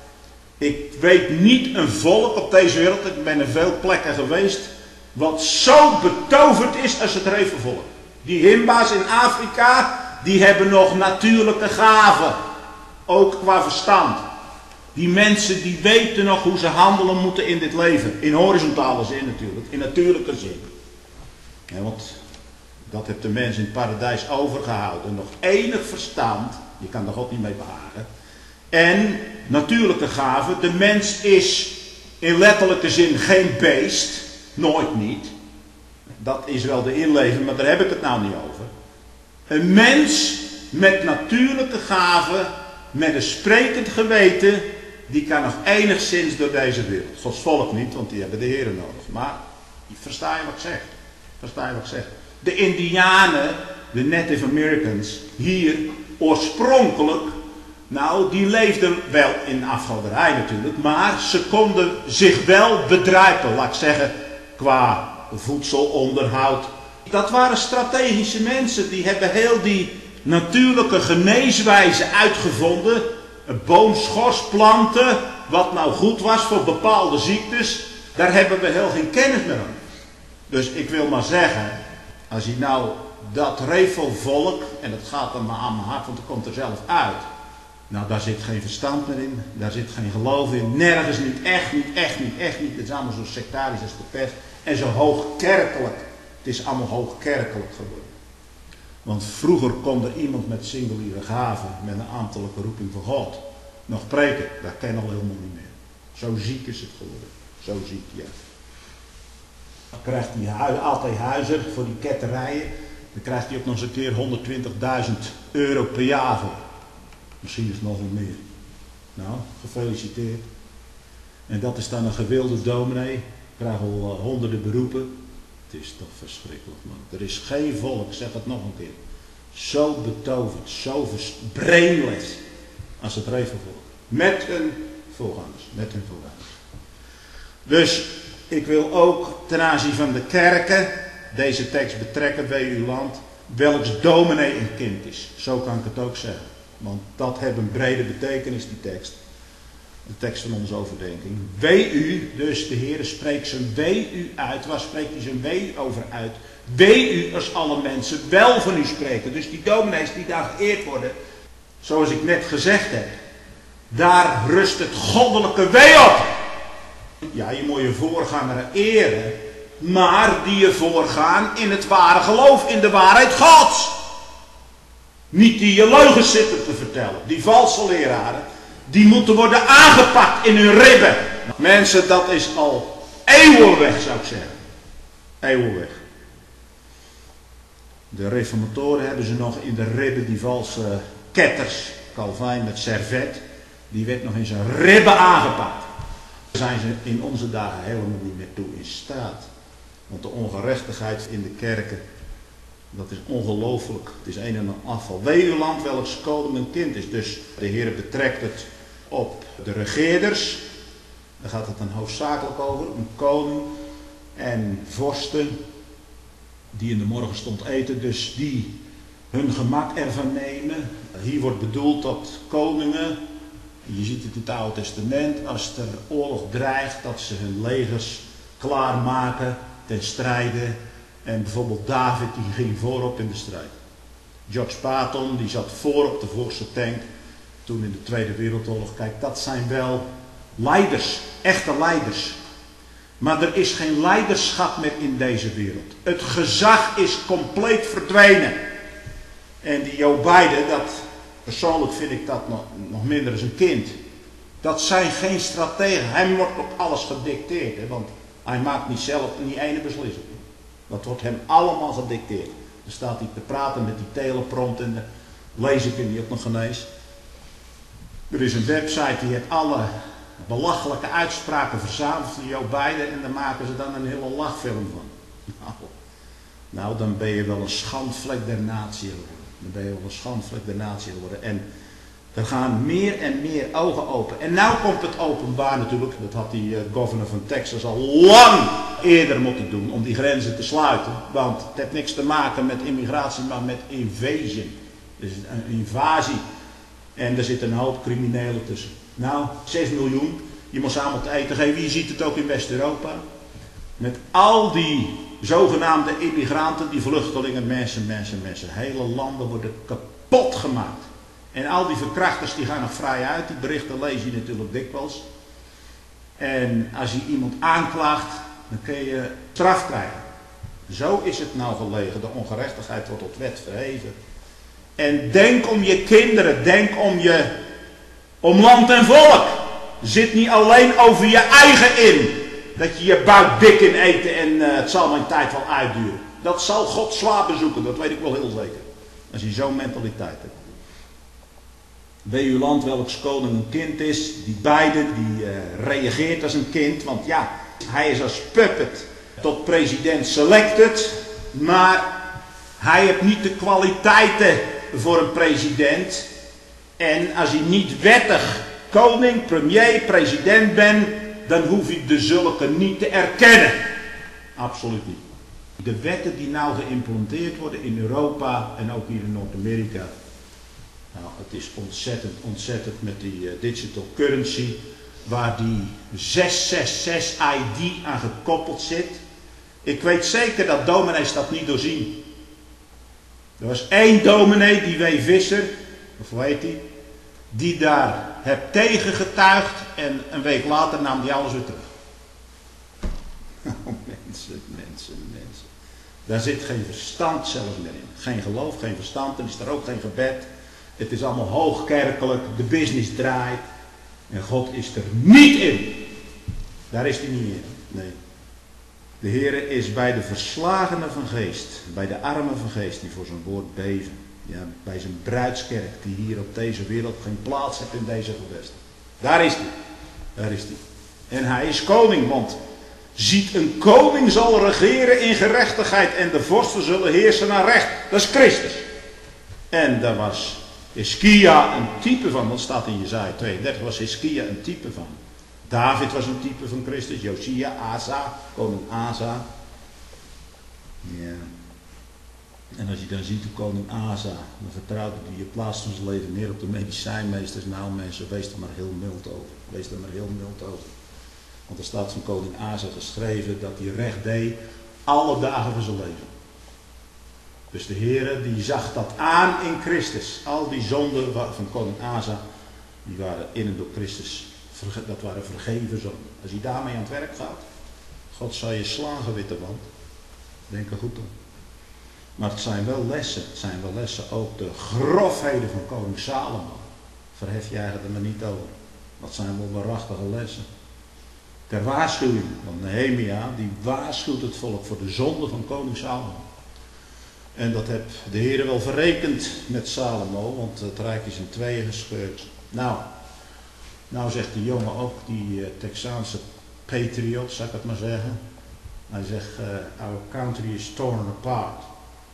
Ik weet niet een volk op deze wereld, ik ben in veel plekken geweest, wat zo betoverd is als het revenvolk. Die Himba's in Afrika, die hebben nog natuurlijke gaven. Ook qua verstand. Die mensen die weten nog hoe ze handelen moeten in dit leven. In horizontale zin natuurlijk. In natuurlijke zin. Ja, want dat heeft de mens in het paradijs overgehouden. Nog enig verstand. Je kan er God niet mee behagen. En natuurlijke gaven. De mens is in letterlijke zin geen beest. Nooit niet. Dat is wel de inleving, maar daar heb ik het nou niet over. Een mens met natuurlijke gaven, met een sprekend geweten, die kan nog enigszins door deze wereld. Zoals volk niet, want die hebben de Heer nodig. Maar, versta je wat ik zeg? Versta je wat ik zeg? De Indianen, de Native Americans, hier oorspronkelijk, nou, die leefden wel in afgoderij natuurlijk, maar ze konden zich wel bedruipen, laat ik zeggen, qua voedselonderhoud. Dat waren strategische mensen, die hebben heel die natuurlijke geneeswijze uitgevonden. Een boomschors planten, wat nou goed was voor bepaalde ziektes, daar hebben we heel geen kennis meer aan. Dus ik wil maar zeggen, als je nou dat revelvolk, en dat gaat dan maar aan mijn hart, want het komt er zelf uit. Nou, daar zit geen verstand meer in, daar zit geen geloof in, nergens niet, echt niet, echt niet, echt niet. Het is allemaal zo sectarisch als de pest en zo hoogkerkelijk. Het is allemaal hoogkerkelijk geworden. Want vroeger kon er iemand met singuliere gaven, met een ambtelijke roeping van God, nog preken. Dat kan al helemaal niet meer. Zo ziek is het geworden. Zo ziek, ja. Dan krijgt hij altijd huizen voor die ketterijen. Dan krijgt hij ook nog eens een keer honderdtwintigduizend euro per jaar voor. Misschien is het nog wel meer. Nou, gefeliciteerd. En dat is dan een gewilde dominee. Ik krijg al uh, honderden beroepen. Het is toch verschrikkelijk, man. Er is geen volk, ik zeg het nog een keer, zo betoverd, zo brainless als het Revenvolk. Met hun voorgangers, met hun voorgangers. Dus ik wil ook ten aanzien van de kerken deze tekst betrekken bij uw land, welks dominee een kind is. Zo kan ik het ook zeggen. Want dat heeft een brede betekenis, die tekst. De tekst van onze overdenking. Wee u, dus de Heer spreekt zijn wee u uit. Waar spreekt hij zijn wee over uit? Wee u als alle mensen wel van u spreken. Dus die dominees die daar geëerd worden, zoals ik net gezegd heb, daar rust het goddelijke wee op. Ja, je moet je voorganger eren, maar die je voorgaan in het ware geloof, in de waarheid Gods. Niet die je leugens zitten te vertellen, die valse leraren. Die moeten worden aangepakt in hun ribben. Mensen, dat is al eeuwenweg, zou ik zeggen. Eeuwenweg. De reformatoren hebben ze nog in de ribben, die valse ketters. Calvijn met servet. Die werd nog in zijn ribben aangepakt. Daar zijn ze in onze dagen helemaal niet meer toe in staat. Want de ongerechtigheid in de kerken, dat is ongelooflijk. Het is een en een afval. Wee uw land welks koning een kind is. Dus de Heer betrekt het op de regeerders. Daar gaat het dan hoofdzakelijk over. Een koning en vorsten die in de morgenstond eten. Dus die hun gemak ervan nemen. Hier wordt bedoeld dat koningen, je ziet het in het Oude Testament, als er oorlog dreigt, dat ze hun legers klaarmaken ten strijde. En bijvoorbeeld David, die ging voorop in de strijd. George Patton, die zat voorop de voorste tank toen in de Tweede Wereldoorlog. Kijk, dat zijn wel leiders, echte leiders. Maar er is geen leiderschap meer in deze wereld. Het gezag is compleet verdwenen. En die Joe Biden, dat, persoonlijk vind ik dat nog, nog minder als een kind. Dat zijn geen strategen. Hij wordt op alles gedicteerd. Hè, want hij maakt niet zelf niet ene beslissing. Dat wordt hem allemaal gedicteerd. Dan staat hij te praten met die teleprompter en lees ik in die ook nog genees. Er is een website die heeft alle belachelijke uitspraken verzameld van Joe Biden en daar maken ze dan een hele lachfilm van. Nou, nou dan ben je wel een schandvlek der natie geworden. Dan ben je wel een schandvlek der natie geworden. En er gaan meer en meer ogen open. En nou komt het openbaar natuurlijk. Dat had die uh, governor van Texas al lang eerder moeten doen. Om die grenzen te sluiten. Want het heeft niks te maken met immigratie, maar met invasion. Dus een invasie. En er zitten een hoop criminelen tussen. Nou, zes miljoen. Je moet samen te eten geven. Je ziet het ook in West-Europa. Met al die zogenaamde immigranten, die vluchtelingen, mensen, mensen, mensen. Hele landen worden kapot gemaakt. En al die verkrachters die gaan nog vrij uit. Die berichten lees je natuurlijk dikwijls. En als je iemand aanklaagt, dan kun je straf krijgen. Zo is het nou gelegen. De ongerechtigheid wordt tot wet verheven. En denk om je kinderen. Denk om je, om land en volk. Zit niet alleen over je eigen in. Dat je je buik dik in eten en uh, het zal mijn tijd wel uitduren. Dat zal God zwaar bezoeken. Dat weet ik wel heel zeker. Als je zo'n mentaliteit hebt. Wee uw land welks koning een kind is. Die Biden die uh, reageert als een kind. Want ja, hij is als puppet tot president selected. Maar hij heeft niet de kwaliteiten voor een president. En als hij niet wettig koning, premier, president bent, dan hoef je de zulke niet te erkennen. Absoluut niet. De wetten die nou geïmplementeerd worden in Europa en ook hier in Noord-Amerika. Nou, het is ontzettend, ontzettend met die uh, digital currency, waar die zes zes zes I D aan gekoppeld zit. Ik weet zeker dat dominees dat niet doorzien. Er was één dominee, die W. Visser, of hoe heet die, die daar heb tegen getuigd en een week later nam hij alles weer terug. Oh, mensen, mensen, mensen. Daar zit geen verstand zelfs meer in. Geen geloof, geen verstand, er is er ook geen gebed. Het is allemaal hoogkerkelijk, de business draait. En God is er niet in. Daar is hij niet in. Nee. De Heere is bij de verslagenen van geest, bij de armen van geest die voor zijn woord beven. Ja, bij zijn bruidskerk die hier op deze wereld geen plaats heeft in deze gewesten. Daar is hij. Daar is hij. En hij is koning, want ziet, een koning zal regeren in gerechtigheid en de vorsten zullen heersen naar recht. Dat is Christus. En daar was Hiskia een type van, dat staat in Jesaja tweeëndertig, was Hiskia een type van. David was een type van Christus, Josia, Asa, koning Asa. Ja. En als je dan ziet hoe koning Asa, dan vertrouwde hij je plaats van zijn leven neer op de medicijnmeesters. Nou mensen, wees er maar heel mild over. Wees er maar heel mild over. Want er staat van koning Asa geschreven dat hij recht deed alle dagen van zijn leven. Dus de Heere die zag dat aan in Christus. Al die zonden van koning Asa, die waren in en door Christus, dat waren vergeven zonden. Als hij daarmee aan het werk gaat, God zal je slagen, witte wand. Denk er goed aan. Maar het zijn wel lessen, het zijn wel lessen, ook de grofheden van koning Salomo. Verhef jij het er maar niet over. Dat zijn wel waarachtige lessen. Ter waarschuwing, want Nehemia die waarschuwt het volk voor de zonde van koning Salomo. En dat heeft de Heer wel verrekend met Salomo, want het rijk is in tweeën gescheurd. Nou, nou zegt de jongen ook, die uh, Texaanse patriot, zou ik het maar zeggen. Hij zegt, uh, our country is torn apart.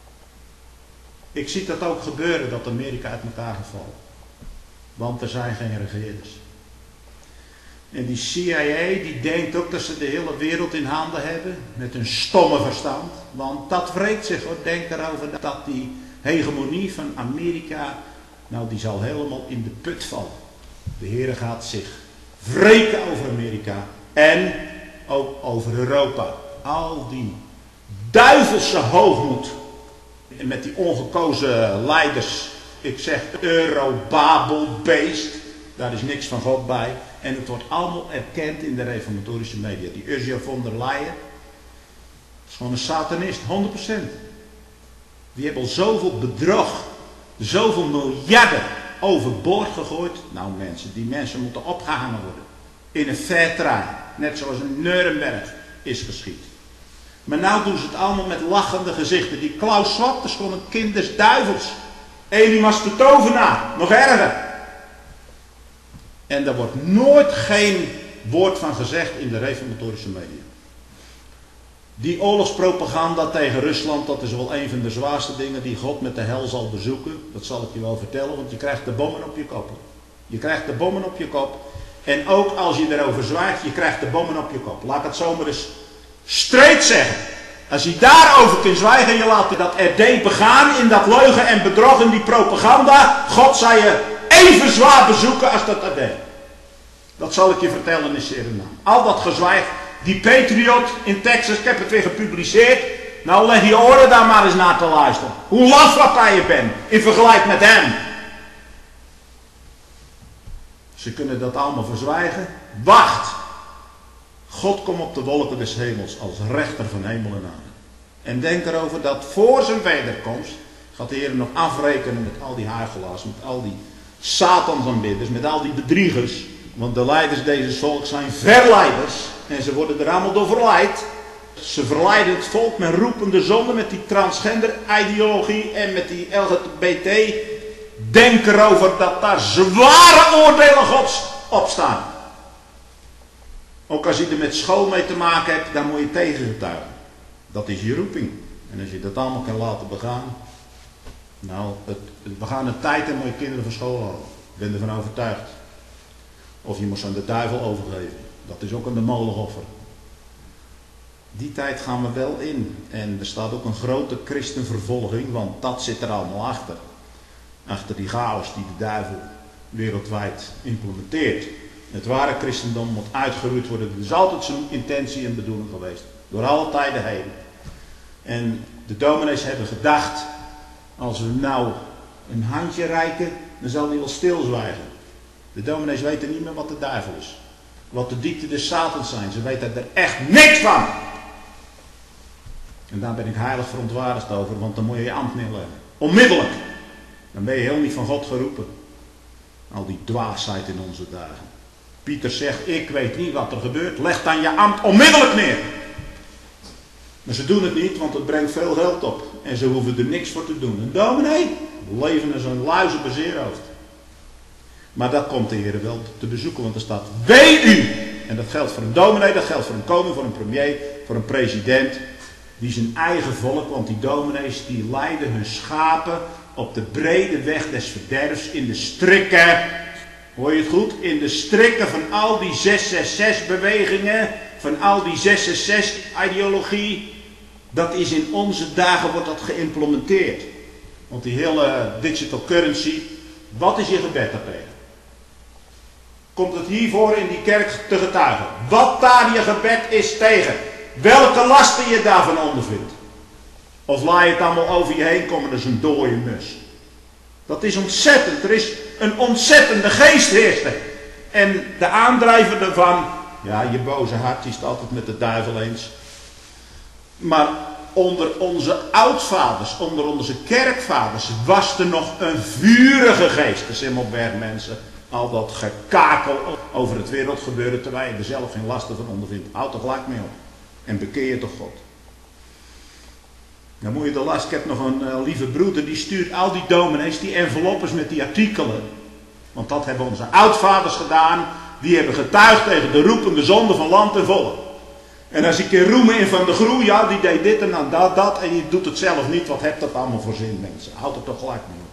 Ik zie dat ook gebeuren, dat Amerika uit elkaar gevallen. Want er zijn geen regeerders. En die C I A die denkt ook dat ze de hele wereld in handen hebben. Met een stomme verstand. Want dat wreekt zich hoor. Denk erover dat die hegemonie van Amerika, nou die zal helemaal in de put vallen. De Heer gaat zich wreken over Amerika. En ook over Europa. Al die duivelse hoogmoed. Met die ongekozen leiders. Ik zeg Eurobabelbeest. Daar is niks van God bij. En het wordt allemaal erkend in de reformatorische media. Die Ursula von der Leyen is gewoon een satanist, honderd procent. Die hebben al zoveel bedrog, zoveel miljarden overboord gegooid. Nou mensen, die mensen moeten opgehangen worden. In een fairtrein, net zoals in Nuremberg is geschied. Maar nou doen ze het allemaal met lachende gezichten. Die Klaus Schwab, dat is gewoon een kind des duivels. Elimas de tovenaar, nog erger. En daar wordt nooit geen woord van gezegd in de reformatorische media. Die oorlogspropaganda tegen Rusland, dat is wel een van de zwaarste dingen die God met de hel zal bezoeken. Dat zal ik je wel vertellen, want je krijgt de bommen op je kop. Je krijgt de bommen op je kop. En ook als je erover zwaait, je krijgt de bommen op je kop. Laat ik het zomaar eens streed zeggen. Als je daarover kunt zwijgen en je laat dat R D begaan in dat leugen en bedrog en die propaganda. God zal je even zwaar bezoeken als dat dat deed. Dat zal ik je vertellen in Suriname. Al dat gezwijg, die patriot in Texas, ik heb het weer gepubliceerd. Nou leg je oren daar maar eens naar te luisteren. Hoe laf wat je bent in vergelijking met hem. Ze kunnen dat allemaal verzwijgen. Wacht. God komt op de wolken des hemels als rechter van hemel en aarde. En denk erover dat voor zijn wederkomst gaat de Heer nog afrekenen met al die huichelaars, met al die Satansaanbidders, met al die bedriegers. Want de leiders deze volk zijn verleiders. En ze worden er allemaal door verleid. Ze verleiden het volk met roepende zonde, met die transgender ideologie en met die L G B T. Denk erover dat daar zware oordelen Gods op staan. Ook als je er met school mee te maken hebt, dan moet je tegengetuigen. Dat is je roeping. En als je dat allemaal kan laten begaan. Nou, het, we gaan een tijd en moet je kinderen van school halen. Ik ben ervan overtuigd. Of je moet ze aan de duivel overgeven. Dat is ook een bemolig offer. Die tijd gaan we wel in. En er staat ook een grote christenvervolging, want dat zit er allemaal achter. Achter die chaos die de duivel wereldwijd implementeert. Het ware christendom moet uitgeroeid worden. Dat is altijd zijn intentie en bedoeling geweest. Door alle tijden heen. En de dominees hebben gedacht, als we nou een handje reiken, dan zal hij wel stilzwijgen. De dominees weten niet meer wat de duivel is. Wat de diepte des Satans zijn. Ze weten er echt niks van. En daar ben ik heilig verontwaardigd over, want dan moet je je ambt neerleggen. Onmiddellijk. Dan ben je heel niet van God geroepen. Al die dwaasheid in onze dagen. Pieter zegt, ik weet niet wat er gebeurt. Leg dan je ambt onmiddellijk neer. Maar ze doen het niet, want het brengt veel geld op. En ze hoeven er niks voor te doen. Een dominee, leven als een luis op een zeerhoofd. Maar dat komt de Heer wel te bezoeken, want er staat, wee u! En dat geldt voor een dominee, dat geldt voor een koning, voor een premier, voor een president. Die zijn eigen volk, want die dominees die leiden hun schapen op de brede weg des verderfs in de strikken. Hoor je het goed? In de strikken van al die zes zes zes bewegingen, van al die zes zes zes ideologie. Dat is in onze dagen, wordt dat geïmplementeerd. Want die hele digital currency, wat is je gebed daartegen? Komt het hiervoor in die kerk te getuigen? Wat daar je gebed is tegen? Welke lasten je daarvan ondervindt? Of laat je het allemaal over je heen komen als een dode mus? Dat is ontzettend. Er is een ontzettende geest heerst er. En de aandrijver daarvan, ja, je boze hart is het altijd met de duivel eens. Maar onder onze oudvaders, onder onze kerkvaders, was er nog een vurige geest. De Simmelberg mensen, al dat gekakel over het wereldgebeuren, terwijl je er zelf geen lasten van ondervindt. Houd er gelijk mee op. En bekeer je toch God. Dan moet je de last. Ik heb nog een uh, lieve broeder, die stuurt al die dominees, die enveloppes met die artikelen. Want dat hebben onze oudvaders gedaan. Die hebben getuigd tegen de roepende zonde van land en volk. En als ik in roemen in Van de Groe, ja, die deed dit en dan dat, dat. En je doet het zelf niet, wat hebt dat allemaal voor zin, mensen? Houd er toch gelijk mee op.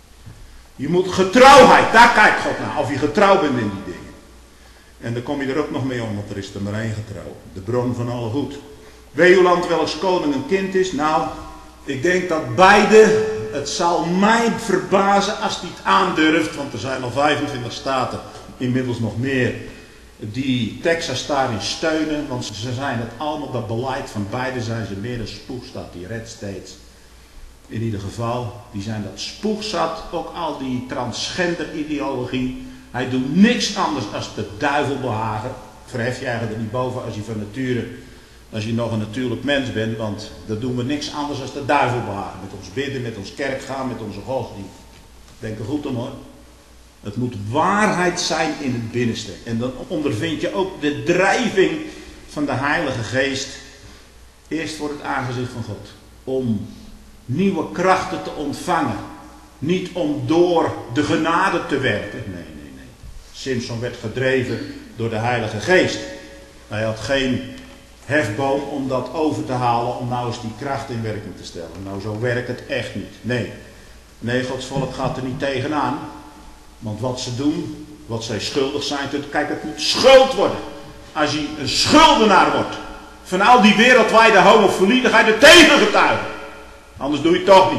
Je moet getrouwheid, daar kijkt God naar. Of je getrouw bent in die dingen. En dan kom je er ook nog mee om, want er is er maar één getrouw. De bron van alle goed. Weet uw land wel als koning een kind is? Nou, ik denk dat beide, het zal mij verbazen als hij het aandurft, want er zijn al vijfentwintig staten, inmiddels nog meer, die Texas daarin steunen, want ze zijn het allemaal, dat beleid van beide zijn ze meer een spoegstaat, die Red States. In ieder geval, die zijn dat spoegzat, ook al die transgender ideologie. Hij doet niks anders dan de duivel behagen. Verhef je eigenlijk er niet boven als je van nature, als je nog een natuurlijk mens bent, want dat doen we niks anders dan de duivel behagen. Met ons bidden, met ons kerk gaan, met onze godsdienst. Denk er goed om hoor. Het moet waarheid zijn in het binnenste. En dan ondervind je ook de drijving van de Heilige Geest. Eerst voor het aangezicht van God. Om nieuwe krachten te ontvangen. Niet om door de genade te werken. Nee, nee, nee. Simpson werd gedreven door de Heilige Geest. Hij had geen hefboom om dat over te halen, om nou eens die kracht in werking te stellen. Nou, zo werkt het echt niet. Nee. Nee, Gods volk gaat er niet tegenaan. Want wat ze doen, wat zij schuldig zijn, kijk, het moet schuld worden. Als je een schuldenaar wordt van al die wereldwijde homofilie, dan ga je er tegen getuigen. Anders doe je het toch niet.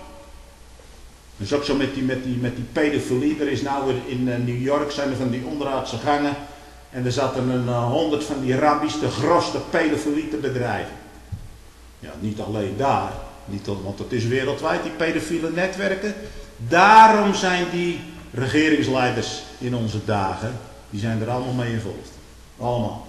Dat is ook zo met die, met die, met die pedofilie. Er is nou in New York zijn er van die onderaardse gangen. En er zaten een uh, honderd van die rabbies de grootste pedofilie te bedrijven. Ja, niet alleen daar. Niet, want het is wereldwijd, die pedofiele netwerken. Daarom zijn die regeringsleiders in onze dagen, die zijn er allemaal mee involved. Allemaal.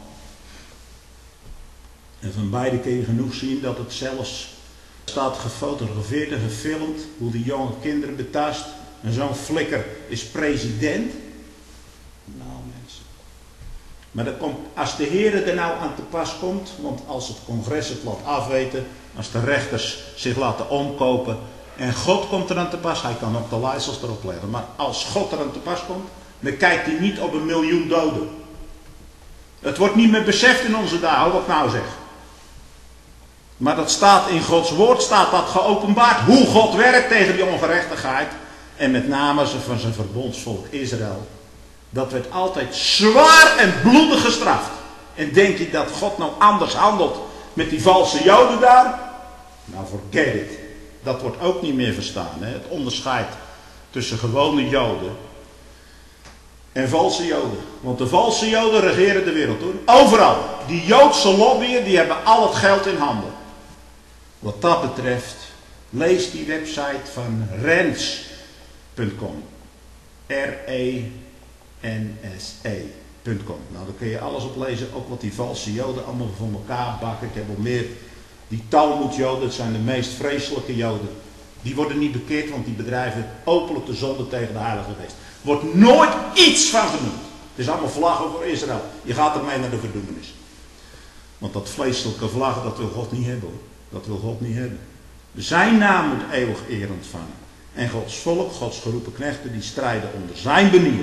En van beide kun je genoeg zien dat het zelfs staat gefotografeerd en gefilmd, hoe die jonge kinderen betast. En zo'n flikker is president. Nou mensen. Maar dat komt, als de Heer er nou aan te pas komt, want als het congres het laat afweten, als de rechters zich laten omkopen en God komt er aan te pas, hij kan ook de leisels erop leggen. Maar als God er aan te pas komt, dan kijkt hij niet op een miljoen doden. Het wordt niet meer beseft in onze dagen, wat ik nou zeg. Maar dat staat in Gods woord, staat dat geopenbaard. Hoe God werkt tegen die ongerechtigheid. En met name van zijn verbondsvolk Israël. Dat werd altijd zwaar en bloedig gestraft. En denk je dat God nou anders handelt met die valse Joden daar? Nou, forget it. Dat wordt ook niet meer verstaan. Hè? Het onderscheid tussen gewone Joden en valse Joden. Want de valse Joden regeren de wereld hoor. Overal. Die Joodse lobbyen, die hebben al het geld in handen. Wat dat betreft, lees die website van rens punt com. R E N S E punt com. Nou, daar kun je alles op lezen. Ook wat die valse Joden allemaal voor elkaar bakken. Ik heb al meer. Die Talmud-Joden, dat zijn de meest vreselijke Joden. Die worden niet bekeerd, want die bedrijven openlijk de zonde tegen de Heilige Geest. Er wordt nooit iets van genoemd. Het is allemaal vlaggen voor Israël. Je gaat ermee naar de verdoemenis. Want dat vleeselijke vlag, dat wil God niet hebben hoor. Dat wil God niet hebben. Zijn naam moet eeuwig eer ontvangen. En Gods volk, Gods geroepen knechten, die strijden onder zijn banier.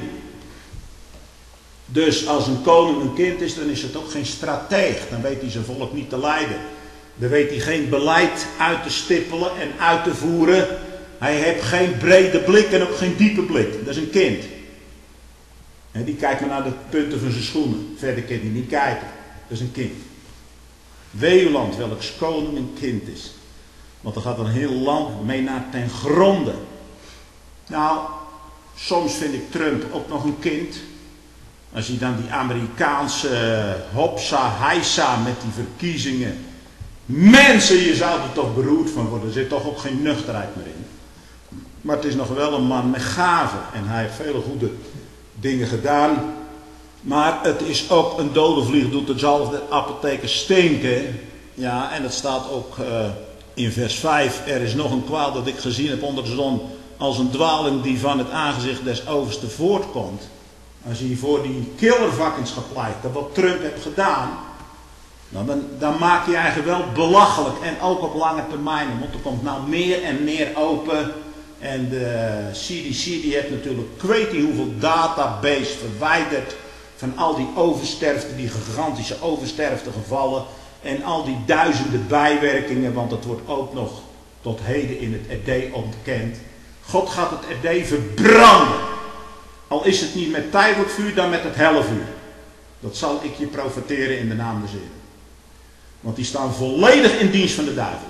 Dus als een koning een kind is, dan is het ook geen strateeg. Dan weet hij zijn volk niet te leiden. Dan weet hij geen beleid uit te stippelen en uit te voeren. Hij heeft geen brede blik en ook geen diepe blik. Dat is een kind. En die kijkt maar naar de punten van zijn schoenen. Verder kan hij niet kijken. Dat is een kind. Weeland, welks koning een kind is. Want er gaat een heel land mee naar ten gronde. Nou, soms vind ik Trump ook nog een kind. Als je dan die Amerikaanse hopsa, heisa met die verkiezingen. Mensen, je zou er toch beroerd van worden. Er zit toch ook geen nuchterheid meer in. Maar het is nog wel een man met gaven. En hij heeft vele goede dingen gedaan. Maar het is ook een dode vlieg, doet hetzelfde apotheken stinken. Ja, en het staat ook uh, in vers vijf. Er is nog een kwaad dat ik gezien heb onder de zon. Als een dwaling die van het aangezicht des oversten voortkomt. Als je voor die killervakkens gepleit, dat wat Trump heeft gedaan. Nou, dan, dan maak je eigenlijk wel belachelijk. En ook op lange termijn. Want er komt nou meer en meer open. En de C D C die heeft natuurlijk, ik weet niet hoeveel database verwijderd. Van al die oversterfte, die gigantische oversterfte gevallen. En al die duizenden bijwerkingen. Want het wordt ook nog tot heden in het R D ontkend. God gaat het R D verbranden. Al is het niet met tijgervuur, dan met het hellevuur. Dat zal ik je profeteren in de naam des Heren. Want die staan volledig in dienst van de duivel.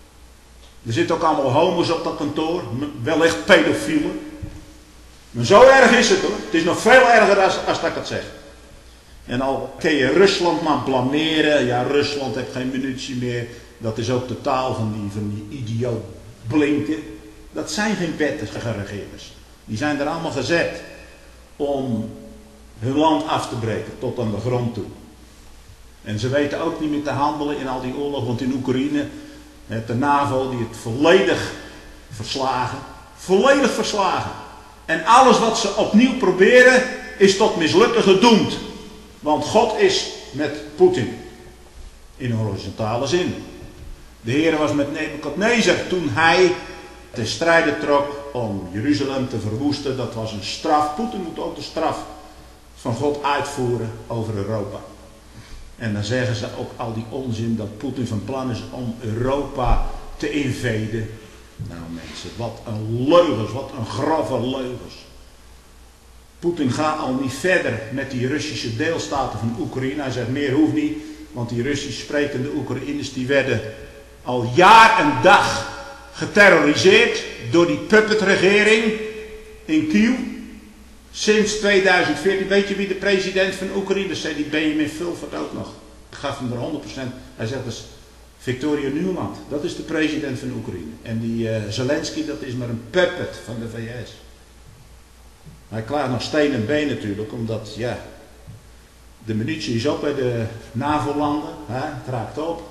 Er zitten ook allemaal homo's op dat kantoor. Wellicht pedofielen. Maar zo erg is het hoor. Het is nog veel erger als, als dat ik het zeg. En al kun je Rusland maar blameren. Ja, Rusland heeft geen munitie meer. Dat is ook de taal van die, van die idioot Blinken. Dat zijn geen wettige regeerders. Die zijn er allemaal gezet om hun land af te breken tot aan de grond toe. En ze weten ook niet meer te handelen in al die oorlog. Want in Oekraïne, de NAVO die het volledig verslagen. Volledig verslagen. En alles wat ze opnieuw proberen is tot mislukken gedoemd. Want God is met Poetin. In horizontale zin. De Heer was met Nebukadnezar toen hij ten strijde trok om Jeruzalem te verwoesten. Dat was een straf. Poetin moet ook de straf van God uitvoeren over Europa. En dan zeggen ze ook al die onzin dat Poetin van plan is om Europa te inveden. Nou mensen, wat een leugens, wat een grove leugens. Poetin gaat al niet verder met die Russische deelstaten van Oekraïne. Hij zegt meer hoeft niet, want die Russisch sprekende Oekraïners die werden al jaar en dag geterroriseerd door die puppetregering in Kiev. Sinds tweeduizend veertien, weet je wie de president van Oekraïne is? Zei die Benjamin Fulford ook nog. Ik gaf hem er honderd procent. Hij zegt dus Victoria Nuland, dat is de president van Oekraïne. En die uh, Zelensky, dat is maar een puppet van de V S. Hij klaagt nog steen en been natuurlijk, omdat ja, de munitie is ook bij de NAVO-landen. Het raakt op.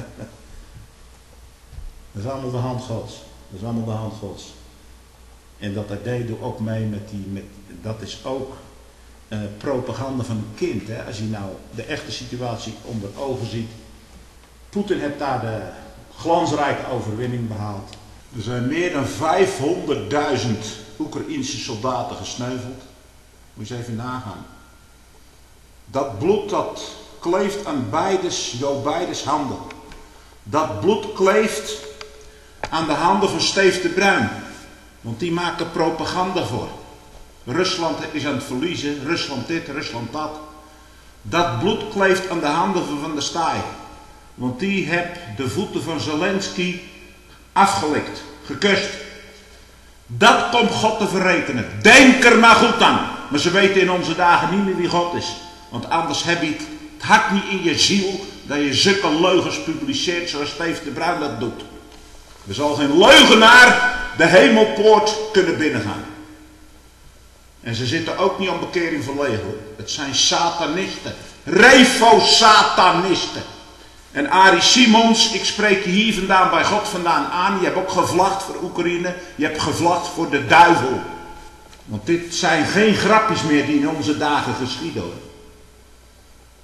Dat is allemaal de hand Gods. Dat is allemaal de hand Gods. En dat R D doet ook mee met die, met, dat is ook uh, propaganda van een kind. Hè? Als je nou de echte situatie onder ogen ziet. Poetin heeft daar de glansrijke overwinning behaald. Er zijn meer dan vijfhonderdduizend Oekraïense soldaten gesneuveld. Moet je eens even nagaan. Dat bloed dat kleeft aan beides, jouw beides handen. Dat bloed kleeft aan de handen van Steef de Bruin. Want die maken propaganda voor. Rusland is aan het verliezen. Rusland dit, Rusland dat. Dat bloed kleeft aan de handen van Van der Staaij. Want die heeft de voeten van Zelensky afgelikt. Gekust. Dat komt God te verrekenen. Denk er maar goed aan. Maar ze weten in onze dagen niet meer wie God is. Want anders heb je het, het hart niet in je ziel dat je zulke leugens publiceert zoals Steef de Bruin dat doet. Er zal geen leugenaar de hemelpoort kunnen binnengaan. En ze zitten ook niet om bekering verlegen. Het zijn satanisten. Refo-satanisten. En Arie Simons, ik spreek je hier vandaan bij God vandaan aan. Je hebt ook gevlacht voor Oekraïne. Je hebt gevlacht voor de duivel. Want dit zijn geen grapjes meer die in onze dagen geschieden.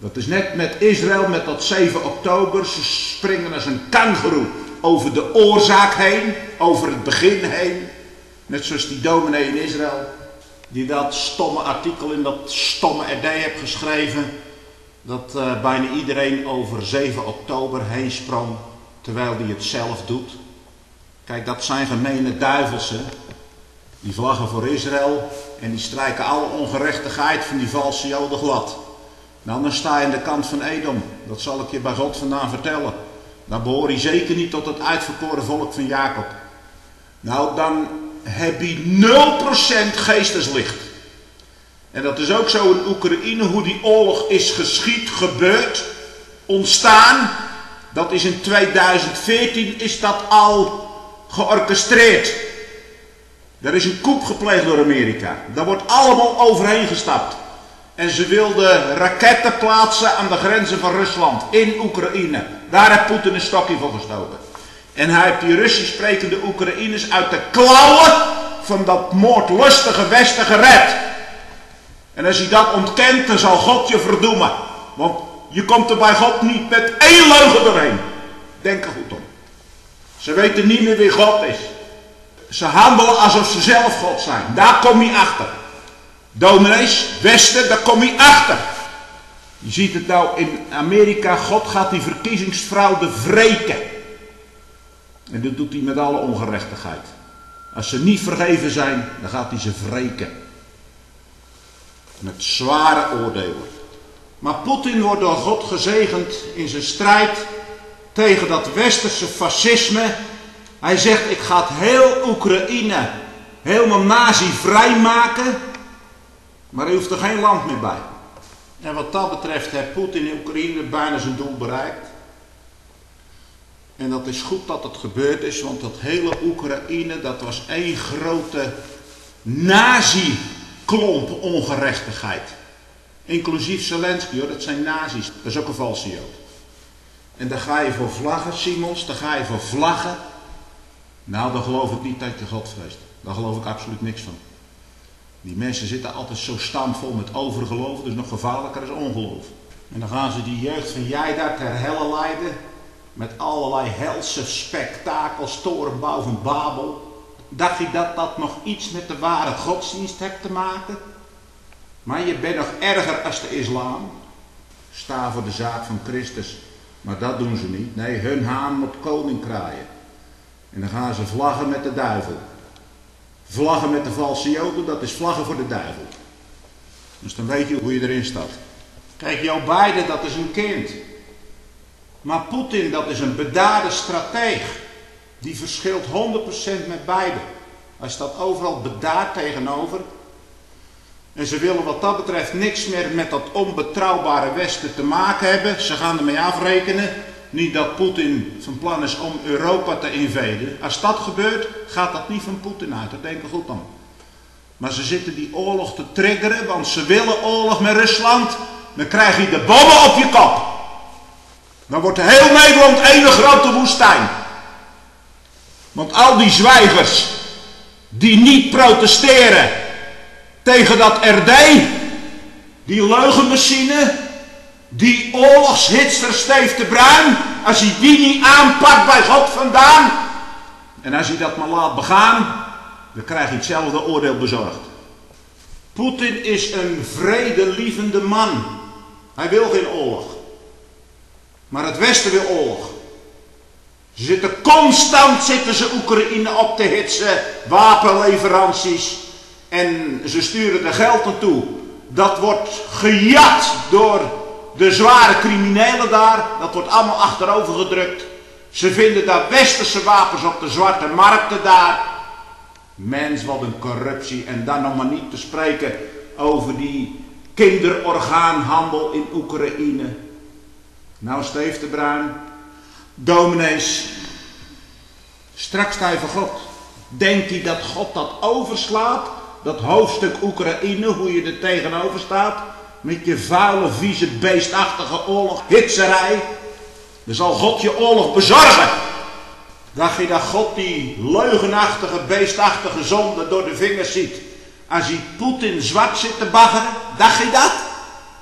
Dat is net met Israël, met dat zeven oktober. Ze springen als een kangoeroe over de oorzaak heen, over het begin heen. Net zoals die dominee in Israël, die dat stomme artikel in dat stomme R D heeft geschreven. Dat uh, bijna iedereen over zeven oktober heen sprong, terwijl die het zelf doet. Kijk, dat zijn gemene duivelsen. Die vlaggen voor Israël en die strijken alle ongerechtigheid van die valse joden glad. Nou, dan sta je aan de kant van Edom. Dat zal ik je bij God vandaan vertellen. Dan behoor je zeker niet tot het uitverkoren volk van Jacob. Nou, dan heb je nul procent geesteslicht. En dat is ook zo in Oekraïne, hoe die oorlog is geschied, gebeurd, ontstaan. Dat is in tweeduizend veertien is dat al georchestreerd. Er is een coup gepleegd door Amerika. Daar wordt allemaal overheen gestapt. En ze wilden raketten plaatsen aan de grenzen van Rusland, in Oekraïne. Daar heeft Poetin een stokje voor gestoken. En hij heeft die Russisch sprekende Oekraïners uit de klauwen van dat moordlustige Westen gered. En als hij dat ontkent, dan zal God je verdoemen. Want je komt er bij God niet met één leugen doorheen. Denk er goed om. Ze weten niet meer wie God is. Ze handelen alsof ze zelf God zijn. Daar kom je achter. Dominees, Westen, daar kom je achter. Je ziet het nou in Amerika. God gaat die verkiezingsfraude wreken. En dat doet hij met alle ongerechtigheid. Als ze niet vergeven zijn, dan gaat hij ze wreken. Met zware oordelen. Maar Poetin wordt door God gezegend in zijn strijd tegen dat westerse fascisme. Hij zegt, ik ga heel Oekraïne helemaal nazi-vrij maken. Maar hij hoeft er geen land meer bij. En wat dat betreft heeft Poetin in Oekraïne bijna zijn doel bereikt. En dat is goed dat het gebeurd is, want dat hele Oekraïne, dat was één grote nazi-klomp ongerechtigheid. Inclusief Zelensky, hoor, dat zijn nazi's. Dat is ook een valse jood. En daar ga je voor vlaggen, Simons, daar ga je voor vlaggen. Nou, dan geloof ik niet dat je God vreest. Daar geloof ik absoluut niks van. Die mensen zitten altijd zo stampvol met overgeloof, dus nog gevaarlijker is ongeloof. En dan gaan ze die jeugd van jij daar ter helle leiden, met allerlei helse spektakels, torenbouw van Babel. Dacht je dat dat nog iets met de ware godsdienst heeft te maken? Maar je bent nog erger als de islam. Sta voor de zaak van Christus. Maar dat doen ze niet. Nee, hun haan moet koning kraaien. En dan gaan ze vlaggen met de duivel. Vlaggen met de valse joden, dat is vlaggen voor de duivel. Dus dan weet je hoe je erin staat. Kijk, Joe Biden, dat is een kind. Maar Poetin, dat is een bedaarde strateeg. Die verschilt honderd procent met Biden. Hij staat overal bedaard tegenover. En ze willen wat dat betreft niks meer met dat onbetrouwbare Westen te maken hebben. Ze gaan ermee afrekenen. Niet dat Poetin van plan is om Europa te invaden. Als dat gebeurt, gaat dat niet van Poetin uit. Daar denk ik goed aan. Maar ze zitten die oorlog te triggeren, want ze willen oorlog met Rusland. Dan krijg je de bommen op je kop. Dan wordt heel Nederland één grote woestijn. Want al die zwijgers die niet protesteren tegen dat R D, die leugenmachine, die oorlogshitster Steve de Bruin, als hij die niet aanpakt bij God vandaan, en als hij dat maar laat begaan, dan krijg je hetzelfde oordeel bezorgd. Poetin is een vredelievende man. Hij wil geen oorlog. Maar het Westen wil oorlog. Ze zitten constant zitten ze Oekraïne op te hitsen, wapenleveranties, en ze sturen er geld naartoe. Dat wordt gejat door de zware criminelen daar. Dat wordt allemaal achterover gedrukt. Ze vinden daar westerse wapens op de zwarte markten daar. Mens, wat een corruptie. En dan nog maar niet te spreken over die kinderorgaanhandel in Oekraïne. Nou, Steve de Bruin, dominees, straks sta je voor God. Denkt hij dat God dat overslaat? Dat hoofdstuk Oekraïne, hoe je er tegenover staat, met je vuile, vieze, beestachtige oorlog, hitserij. Dan zal God je oorlog bezorgen. Dacht je dat God die leugenachtige, beestachtige zonde door de vingers ziet, als hij Poetin zwart zit te baggeren? Dacht je dat?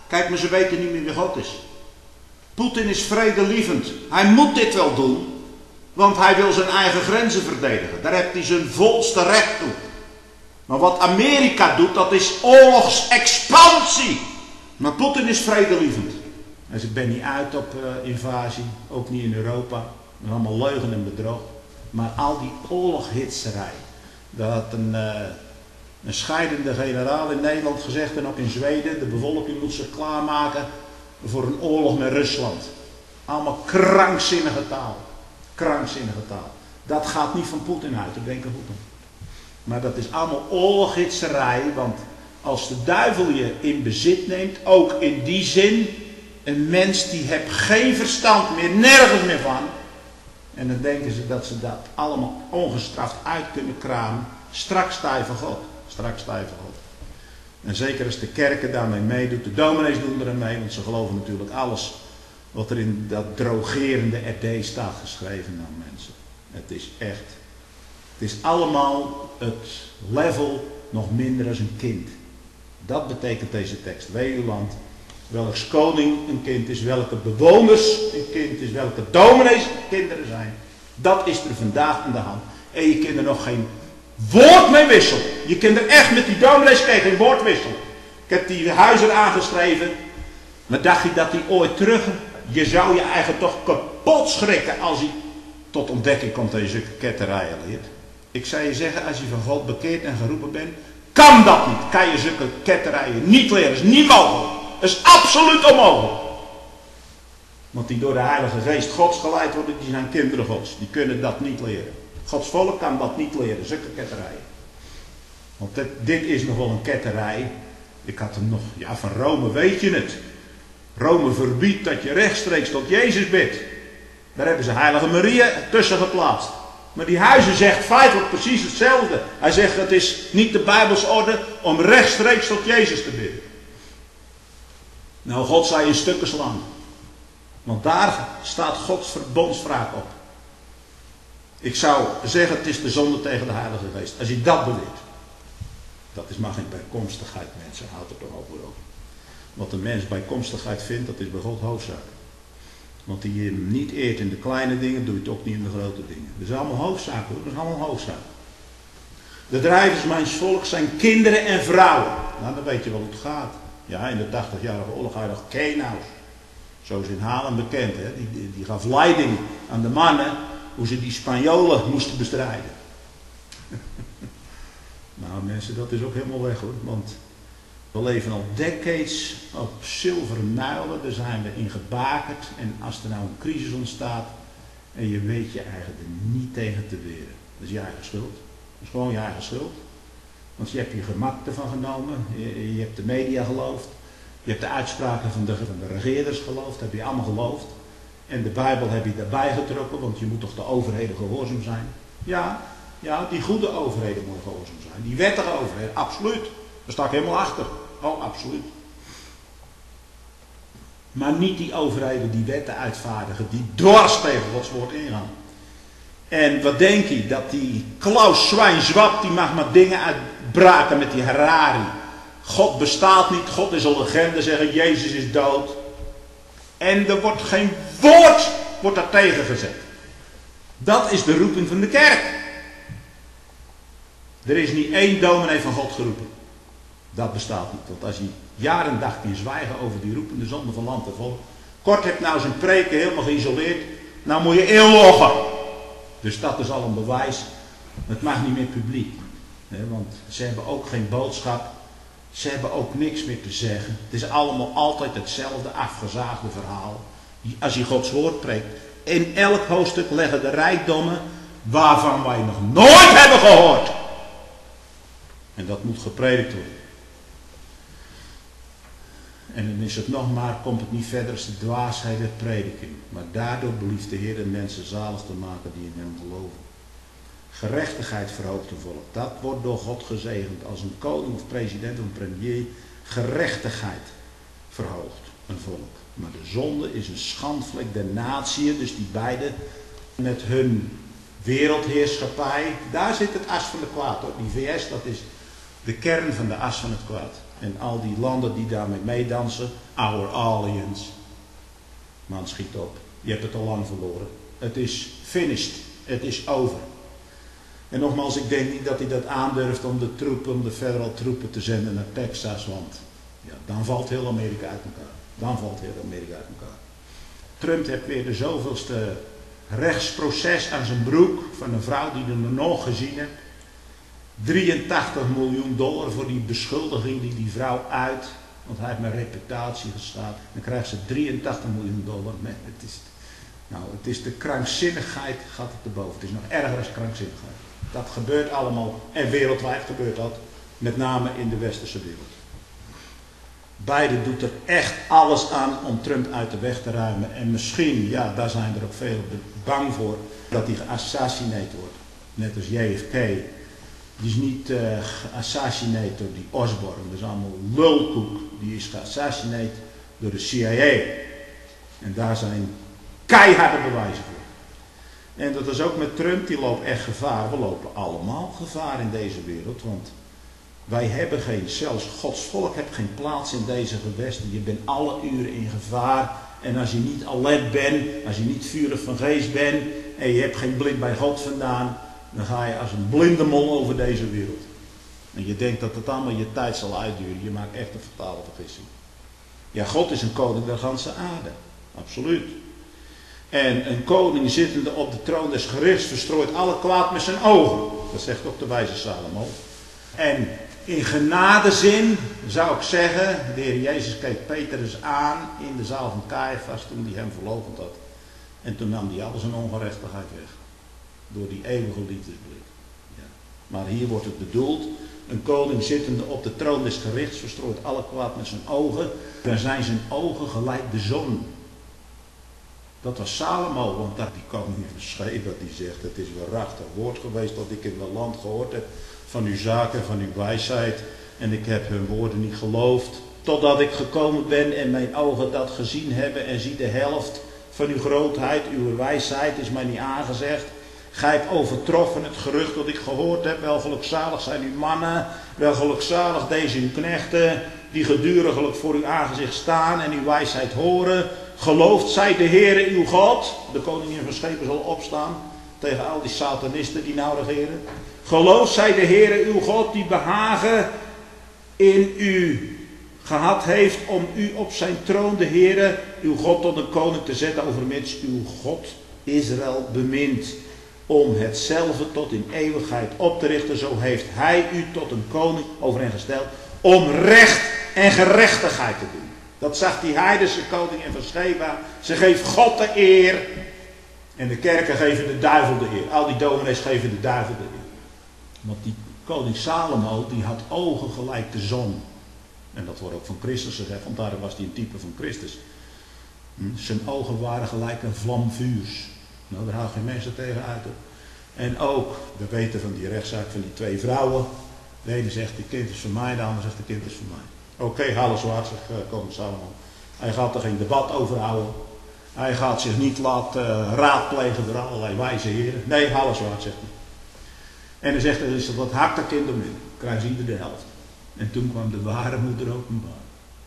Kijk, maar ze weten niet meer wie God is. Poetin is vredelievend. Hij moet dit wel doen, want hij wil zijn eigen grenzen verdedigen. Daar heeft hij zijn volste recht toe. Maar wat Amerika doet, dat is oorlogsexpansie. Maar Poetin is vredelievend. Hij zegt, ik ben niet uit op uh, invasie, ook niet in Europa. Dat is allemaal leugen en bedrog. Maar al die oorloghitserij. Dat had een, uh, een scheidende generaal in Nederland gezegd en ook in Zweden. De bevolking moet zich klaarmaken voor een oorlog met Rusland. Allemaal krankzinnige taal. Krankzinnige taal. Dat gaat niet van Poetin uit, ik denk aan Poetin. Maar dat is allemaal oorloghitserij, want als de duivel je in bezit neemt, ook in die zin, een mens die heeft geen verstand meer, nergens meer van. En dan denken ze dat ze dat allemaal ongestraft uit kunnen kramen. Straks sta je voor God. Straks sta je voor God. En zeker als de kerken daarmee meedoet, de dominees doen er mee, want ze geloven natuurlijk alles wat er in dat drogerende R D staat geschreven aan mensen. Het is echt, het is allemaal het level nog minder als een kind. Dat betekent deze tekst. Wee uw land, welks koning een kind is, welke bewoners een kind is, welke dominees kinderen zijn. Dat is er vandaag aan de hand. En je kunt er nog geen woord mee wisselen. Je kunt er echt met die dominees geen woord wisselen. Ik heb die huizen aangeschreven. Maar dacht je dat hij ooit terug... Je zou je eigen toch kapot schrikken als hij tot ontdekking komt dat je zulke ketterijen leert. Ik zou je zeggen, als je van God bekeerd en geroepen bent, kan dat niet. Kan je zulke ketterijen niet leren. Dat is niet mogelijk. Dat is absoluut onmogelijk. Want die door de Heilige Geest Gods geleid worden, die zijn kinderen Gods. Die kunnen dat niet leren. Gods volk kan dat niet leren, zulke ketterijen. Want dit, dit is nog wel een ketterij. Ik had hem nog, ja, van Rome weet je het. Rome verbiedt dat je rechtstreeks tot Jezus bidt. Daar hebben ze Heilige Maria tussen geplaatst. Maar die huizen zegt feitelijk precies hetzelfde. Hij zegt, het is niet de Bijbelsorde om rechtstreeks tot Jezus te bidden. Nou, God zou je in stukken slaan. Want daar staat Gods verbondsvraag op. Ik zou zeggen, het is de zonde tegen de Heilige Geest. Als je dat beweert. Dat is maar geen bijkomstigheid, mensen. Houd er toch over over. Wat een mens bijkomstigheid vindt, dat is bij God hoofdzaak. Want die je hem niet eert in de kleine dingen, doe je het ook niet in de grote dingen. Dat is allemaal hoofdzaak hoor, dat is allemaal hoofdzaak. De drijvers mijns volks zijn kinderen en vrouwen. Nou, dan weet je wel hoe het gaat. Ja, in de tachtigjarige oorlog had je nog Kenaus. Zo is in Haarlem bekend, hè? Die, die, die gaf leiding aan de mannen hoe ze die Spanjolen moesten bestrijden. Nou mensen, dat is ook helemaal weg hoor, want we leven al decades op zilveren muilen, daar zijn we in gebakerd. En als er nou een crisis ontstaat en je weet je eigenlijk er niet tegen te weren. Dat is je eigen schuld. Dat is gewoon je eigen schuld. Want je hebt je gemak ervan genomen, je, je hebt de media geloofd, je hebt de uitspraken van de, van de regeerders geloofd, dat heb je allemaal geloofd. En de Bijbel heb je daarbij getrokken, want je moet toch de overheden gehoorzaam zijn. Ja, ja, die goede overheden moeten gehoorzaam zijn. Die wettige overheden, absoluut. Daar sta ik helemaal achter. Oh, absoluut. Maar niet die overheden die wetten uitvaardigen, die dwars tegen Gods woord ingaan. En wat denk je? Dat die Klaus Schwab, die mag maar dingen uitbraken met die Harari. God bestaat niet, God is een legende, zeggen Jezus is dood. En er wordt geen woord wordt daar tegen gezet. Dat is de roeping van de kerk. Er is niet één dominee van God geroepen. Dat bestaat niet. Want als je jaar en dag kunt zwijgen over die roepende zonde van land en volk. Kort heeft nou zijn preken helemaal geïsoleerd. Nou moet je inloggen. Dus dat is al een bewijs. Het mag niet meer publiek. Want ze hebben ook geen boodschap. Ze hebben ook niks meer te zeggen. Het is allemaal altijd hetzelfde afgezaagde verhaal. Als je Gods woord preekt. In elk hoofdstuk leggen de rijkdommen waarvan wij nog nooit hebben gehoord. En dat moet gepredikt worden. En dan is het nog maar, komt het niet verder als de dwaasheid der prediking. Maar daardoor belieft de Heer de mensen zalig te maken die in hem geloven. Gerechtigheid verhoogt een volk. Dat wordt door God gezegend. Als een koning of president of een premier gerechtigheid verhoogt een volk. Maar de zonde is een schandvlek der natieën. Dus die beide met hun wereldheerschappij. Daar zit het as van de kwaad hoor. Die V S, dat is De kern van de as van het kwaad. En al die landen die daarmee meedansen, our alliance. Man, schiet op. Je hebt het al lang verloren. Het is finished. Het is over. En nogmaals, ik denk niet dat hij dat aandurft om de troepen, om de federal troepen te zenden naar Texas, want ja, dan valt heel Amerika uit elkaar. Dan valt heel Amerika uit elkaar. Trump heeft weer de zoveelste rechtsproces aan zijn broek van een vrouw die er nog gezien heeft. drieëntachtig miljoen dollar voor die beschuldiging die die vrouw uit, want hij heeft met reputatie gestaan. Dan krijgt ze drieëntachtig miljoen dollar. Nee, het is, nou, het is de krankzinnigheid, gaat het erboven. Het is nog erger dan krankzinnigheid. Dat gebeurt allemaal, en wereldwijd gebeurt dat, met name in de westerse wereld. Biden doet er echt alles aan om Trump uit de weg te ruimen. En misschien, ja, daar zijn er ook veel bang voor, dat hij geassassineerd wordt. Net als J F K. Die is niet uh, geassassineerd door die Osborne. Dat is allemaal lulkoek. Die is geassassineerd door de C I A. En daar zijn keiharde bewijzen voor. En dat is ook met Trump, die loopt echt gevaar. We lopen allemaal gevaar in deze wereld. Want wij hebben geen, zelfs Gods volk heeft geen plaats in deze gewesten. Je bent alle uren in gevaar. En als je niet alert bent, als je niet vurig van geest bent en je hebt geen blind bij God vandaan, dan ga je als een blinde mol over deze wereld. En je denkt dat het allemaal je tijd zal uitduren. Je maakt echt een fatale vergissing. Ja, God is een koning der ganse aarde. Absoluut. En een koning zittende op de troon des gerichts verstrooit alle kwaad met zijn ogen. Dat zegt ook de wijze Salomo. En in genadezin zou ik zeggen, de Heer Jezus keek Petrus aan in de zaal van Caiaphas toen hij hem verloochend had. En toen nam hij al zijn ongerechtigheid weg. Door die eeuwige liefdesblik. Ja. Maar hier wordt het bedoeld, een koning zittende op de troon des gerichts verstrooit alle kwaad met zijn ogen. Dan zijn zijn ogen gelijk de zon. Dat was Salomo, want dat die koning van Sheba die zegt, het is waarachtig woord geweest dat ik in mijn land gehoord heb van uw zaken, van uw wijsheid. En ik heb hun woorden niet geloofd, totdat ik gekomen ben en mijn ogen dat gezien hebben en zie de helft van uw grootheid, uw wijsheid is mij niet aangezegd. Gij hebt overtroffen het gerucht dat ik gehoord heb. Wel gelukzalig zijn uw mannen. Wel gelukzalig deze uw knechten. Die geduriglijk voor uw aangezicht staan en uw wijsheid horen. Geloofd zij de Heere uw God. De koningin van schepen zal opstaan. Tegen al die satanisten die nou regeren. Geloofd zij de Heere uw God. Die behagen in u gehad heeft om u op zijn troon de Heere uw God tot een koning te zetten. Overmits uw God Israël bemint. Om hetzelfde tot in eeuwigheid op te richten. Zo heeft hij u tot een koning over hen gesteld. Om recht en gerechtigheid te doen. Dat zag die heidense koningin van Sheba. Ze geeft God de eer. En de kerken geven de duivel de eer. Al die dominees geven de duivel de eer. Want die koning Salomo die had ogen gelijk de zon. En dat wordt ook van Christus gezegd. Want daarom was hij een type van Christus. Zijn ogen waren gelijk een vlam vuurs. Nou, daar haal geen mensen tegen uit. En ook, we weten van die rechtszaak van die twee vrouwen. De ene zegt, de kind is van mij, de andere zegt, de kind is van mij. Oké, okay, haal zwaard, zegt uh, koning Salomo. Hij gaat er geen debat over houden. Hij gaat zich niet laten uh, raadplegen door allerlei wijze heren. Nee, haal zwaard, zegt hij. En dan zegt hij, is dat wat hakt dat kind om in. Krijgen ze ieder de helft. En toen kwam de ware moeder openbaar.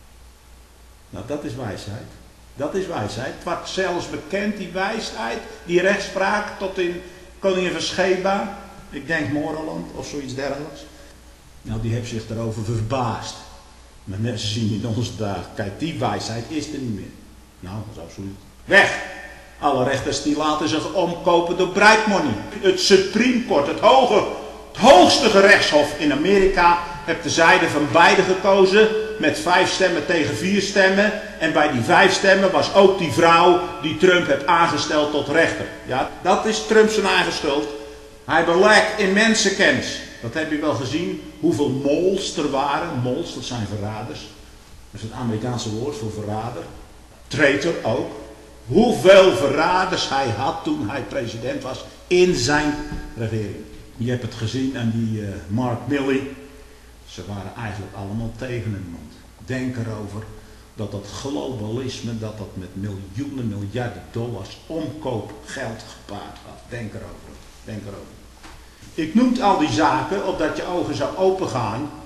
Nou, dat is wijsheid. Dat is wijsheid. Het wordt zelfs bekend, die wijsheid, die rechtspraak tot in koningin van Sheba. Ik denk Moreland of zoiets dergelijks. Nou, die heeft zich daarover verbaasd. Maar mensen zien in onze dagen, kijk, die wijsheid is er niet meer. Nou, dat is absoluut weg. Alle rechters die laten zich omkopen door bribe money. Het Supreme Court, het, hoge, het hoogste gerechtshof in Amerika, heeft de zijde van beide gekozen. Met vijf stemmen tegen vier stemmen. En bij die vijf stemmen was ook die vrouw die Trump heeft aangesteld tot rechter. Ja, dat is Trump zijn eigen schuld. Hij belekt in mensenkennis. Dat heb je wel gezien. Hoeveel mols er waren. Mols, dat zijn verraders. Dat is het Amerikaanse woord voor verrader. Traitor ook. Hoeveel verraders hij had toen hij president was in zijn regering. Je hebt het gezien aan die uh, Mark Milley. Ze waren eigenlijk allemaal tegen hem. Denk erover dat dat globalisme, dat dat met miljoenen, miljarden dollars omkoopgeld gepaard gaat. Denk erover. Denk erover. Ik noem al die zaken opdat je ogen zou opengaan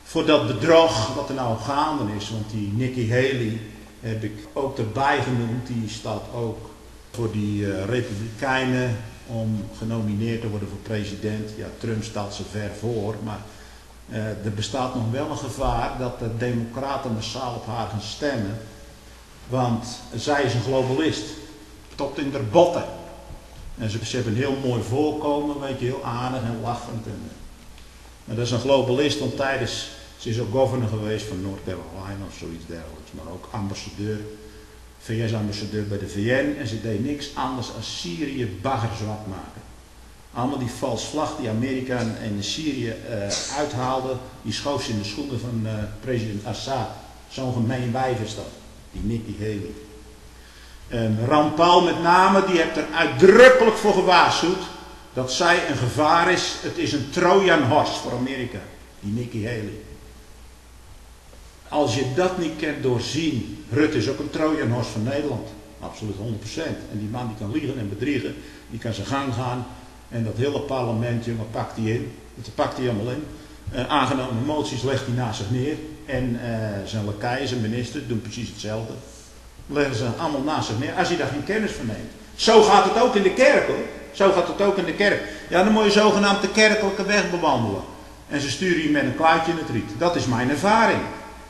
voor dat bedrog wat er nou gaande is. Want die Nikki Haley heb ik ook erbij genoemd. Die staat ook voor die uh, Republikeinen om genomineerd te worden voor president. Ja, Trump staat ze ver voor, maar uh, er bestaat nog wel een gevaar dat de democraten massaal op haar gaan stemmen. Want zij is een globalist, tot in de botten. En ze, ze hebben een heel mooi voorkomen, weet je, heel aardig en lachend. En, uh, maar dat is een globalist, want tijdens, ze is ook governor geweest van North Carolina of zoiets dergelijks, maar ook ambassadeur. V S-ambassadeur bij de V N en ze deed niks anders dan Syrië baggerzwart maken. Allemaal die vals vlag die Amerika en Syrië uh, uithaalde, die schoof ze in de schoenen van uh, president Assad. Zo'n gemeen wijf is dat, die Nikki Haley. En Rand Paul met name, die heeft er uitdrukkelijk voor gewaarschuwd dat zij een gevaar is. Het is een Trojan horse voor Amerika, die Nikki Haley. Als je dat niet kunt doorzien, Rutte is ook een Trojanhorst van Nederland, absoluut honderd procent. En die man die kan liegen en bedriegen, die kan zijn gang gaan. En dat hele parlement, jongen, pakt hij in. Dat pakt hij allemaal in. Uh, aangenomen moties legt hij naast zich neer. En uh, zijn lakeien, zijn ministers, doen precies hetzelfde. Leggen ze allemaal naast zich neer, als hij daar geen kennis van neemt. Zo gaat het ook in de kerk, hoor. Zo gaat het ook in de kerk. Ja, dan moet je zogenaamd de kerkelijke weg bewandelen. En ze sturen je met een kluitje in het riet. Dat is mijn ervaring.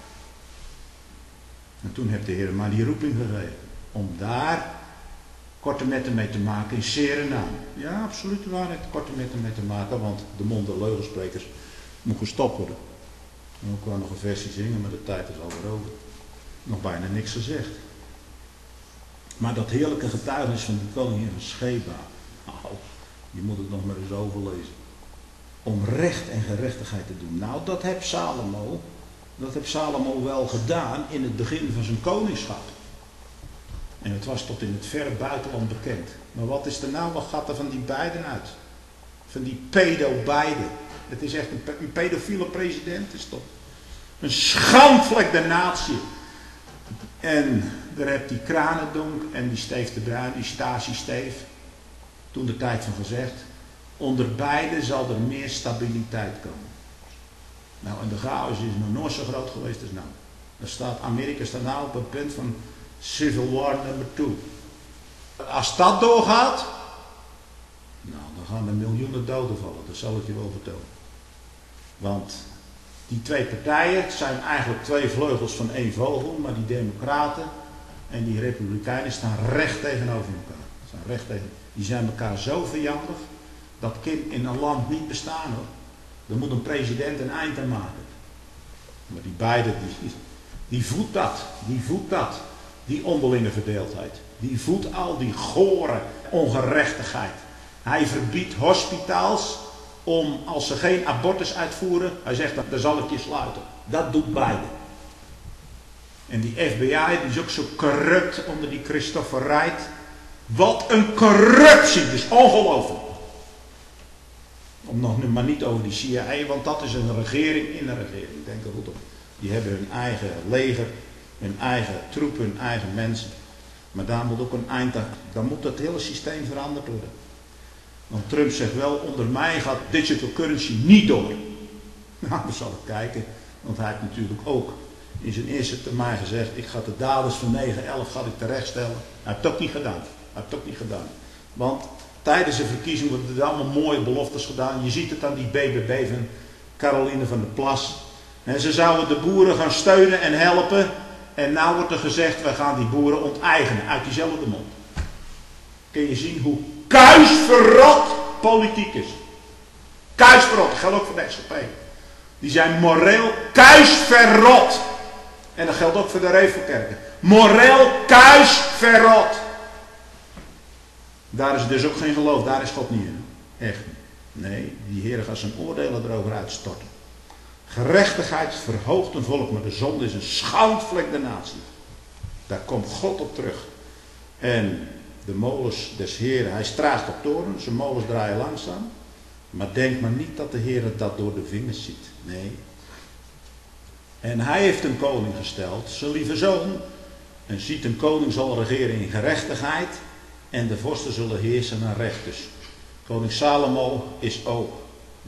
En toen heeft de Heer maar die roeping gegeven. Om daar korte metten mee te maken in Suriname. Ja, absoluut de waarheid, korte metten mee te maken. Want de mond der leugensprekers moet gestopt worden. En ook wel nog een versie zingen, maar de tijd is alweer over. Nog bijna niks gezegd. Maar dat heerlijke getuigenis van de koningin van Sheba. Oh, die moet ik nog maar eens overlezen. Om recht en gerechtigheid te doen. Nou, dat heeft Salomo. Dat heeft Salomo wel gedaan in het begin van zijn koningschap. En het was tot in het verre buitenland bekend. Maar wat is er nou? Wat gaat er van die beiden uit? Van die pedo-beiden. Het is echt een, een pedofiele president. Het is toch een schandvlek der natie. En daar heb die Kranendonk en die Steef de Bruin, die Stasi Steef, toen de tijd van gezegd. Onder beide zal er meer stabiliteit komen. Nou, en de chaos is nog nooit zo groot geweest als nou. Er staat, Amerika staat nou op het punt van Civil War nummer twee. Als dat doorgaat, nou, dan gaan er miljoenen doden vallen. Dat zal ik je wel vertellen. Want die twee partijen zijn eigenlijk twee vleugels van één vogel, maar die democraten en die republikeinen staan recht tegenover elkaar. Staan recht tegen. Die zijn elkaar zo vijandig, dat kan in een land niet bestaan, hoor. Er moet een president een eind aan maken. Maar die beiden, die, die voedt dat. Die voedt dat. Die onderlinge verdeeldheid. Die voedt al die gore ongerechtigheid. Hij verbiedt hospitaals om, als ze geen abortus uitvoeren, hij zegt, dan zal ik je sluiten. Dat doet Biden. En die F B I, die is ook zo corrupt onder die Christopher Wright. Wat een corruptie, dat is ongelooflijk. Om nog maar niet over die C I A, want dat is een regering in een regering. Denk er goed op. Die hebben hun eigen leger, hun eigen troepen, hun eigen mensen. Maar daar moet ook een eind aan. Dan moet dat hele systeem veranderd worden. Want Trump zegt wel, onder mij gaat digital currency niet door. Nou, we zullen kijken. Want hij heeft natuurlijk ook in zijn eerste termijn gezegd, ik ga de daders van negen elf ga ik terechtstellen. Hij heeft het ook niet gedaan. Hij heeft het ook niet gedaan. Want tijdens de verkiezingen worden er allemaal mooie beloftes gedaan. Je ziet het aan die B B B van Caroline van der Plas. En ze zouden de boeren gaan steunen en helpen. En nou wordt er gezegd, we gaan die boeren onteigenen uit diezelfde mond. Kun je zien hoe kuisverrot politiek is. Kuisverrot, dat geldt ook voor de S G P. Die zijn moreel kuisverrot. En dat geldt ook voor de Revelkerken. Moreel kuisverrot. Daar is dus ook geen geloof, daar is God niet in. Echt niet. Nee, die Heer gaat zijn oordelen erover uitstorten. Gerechtigheid verhoogt een volk, maar de zonde is een schandvlek der natie. Daar komt God op terug. En de molens des Heeren, hij straagt op toren, zijn molens draaien langzaam. Maar denk maar niet dat de Heer dat door de vingers ziet. Nee. En hij heeft een koning gesteld, zijn lieve zoon. En ziet, een koning zal regeren in gerechtigheid. En de vorsten zullen heersen naar recht. Dus koning Salomo is ook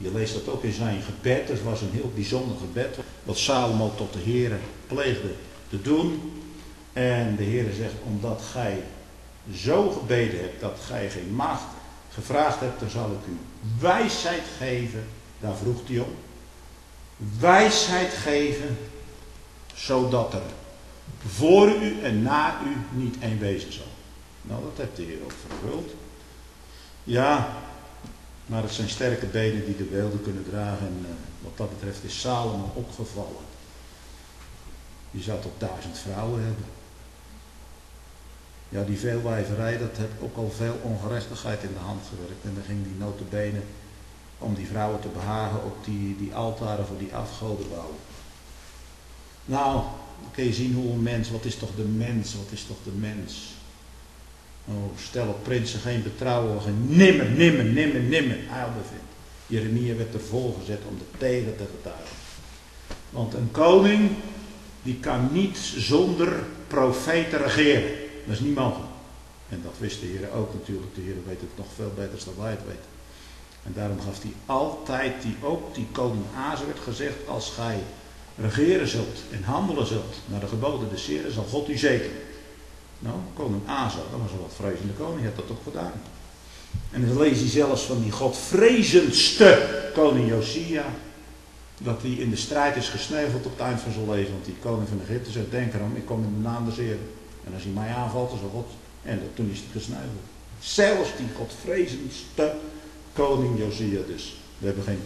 Je leest dat ook in zijn gebed. Het was een heel bijzonder gebed. Wat Salomo tot de Heere pleegde te doen. En de Heere zegt, omdat gij zo gebeden hebt dat gij geen macht gevraagd hebt, dan zal ik u wijsheid geven. Daar vroeg hij om. Wijsheid geven, zodat er voor u en na u niet één wezen zal. Nou, dat heeft de Heer ook vervuld. Ja, maar het zijn sterke benen die de weelde kunnen dragen. En uh, wat dat betreft is Salomo opgevallen. Die zou tot duizend vrouwen hebben. Ja, die veelwijverij, dat heeft ook al veel ongerechtigheid in de hand gewerkt. En dan ging die nota bene, om die vrouwen te behagen, ook die, die altaren voor die afgoden bouwen. Nou, dan kun je zien hoe een mens, wat is toch de mens, wat is toch de mens. Oh, stel op prinsen geen betrouwen, geen nimmer, nimmer, nimmer, nimmer heil bevindt. Jeremia werd ervoor gezet om er tegen te getuigen. Want een koning, die kan niet zonder profeten regeren. Dat is niet mogelijk. En dat wist de Heer ook natuurlijk. De Heer weet het nog veel beter dan wij het weten. En daarom gaf hij altijd, die, ook die koning Asa werd gezegd, als gij regeren zult en handelen zult naar de geboden des Heeren, zal God u zegenen. Nou, koning Asa, dat was een wat vrezende koning, hij had dat ook gedaan. En dan lees je zelfs van die godvrezendste koning Josia, dat hij in de strijd is gesneuveld op het eind van zijn leven. Want die koning van Egypte zegt, denk erom, ik kom in de naam des Heeren. En als hij mij aanvalt, dan zal God. En dat, toen is hij gesneuveld. Zelfs die godvrezendste koning Josia dus. We hebben geen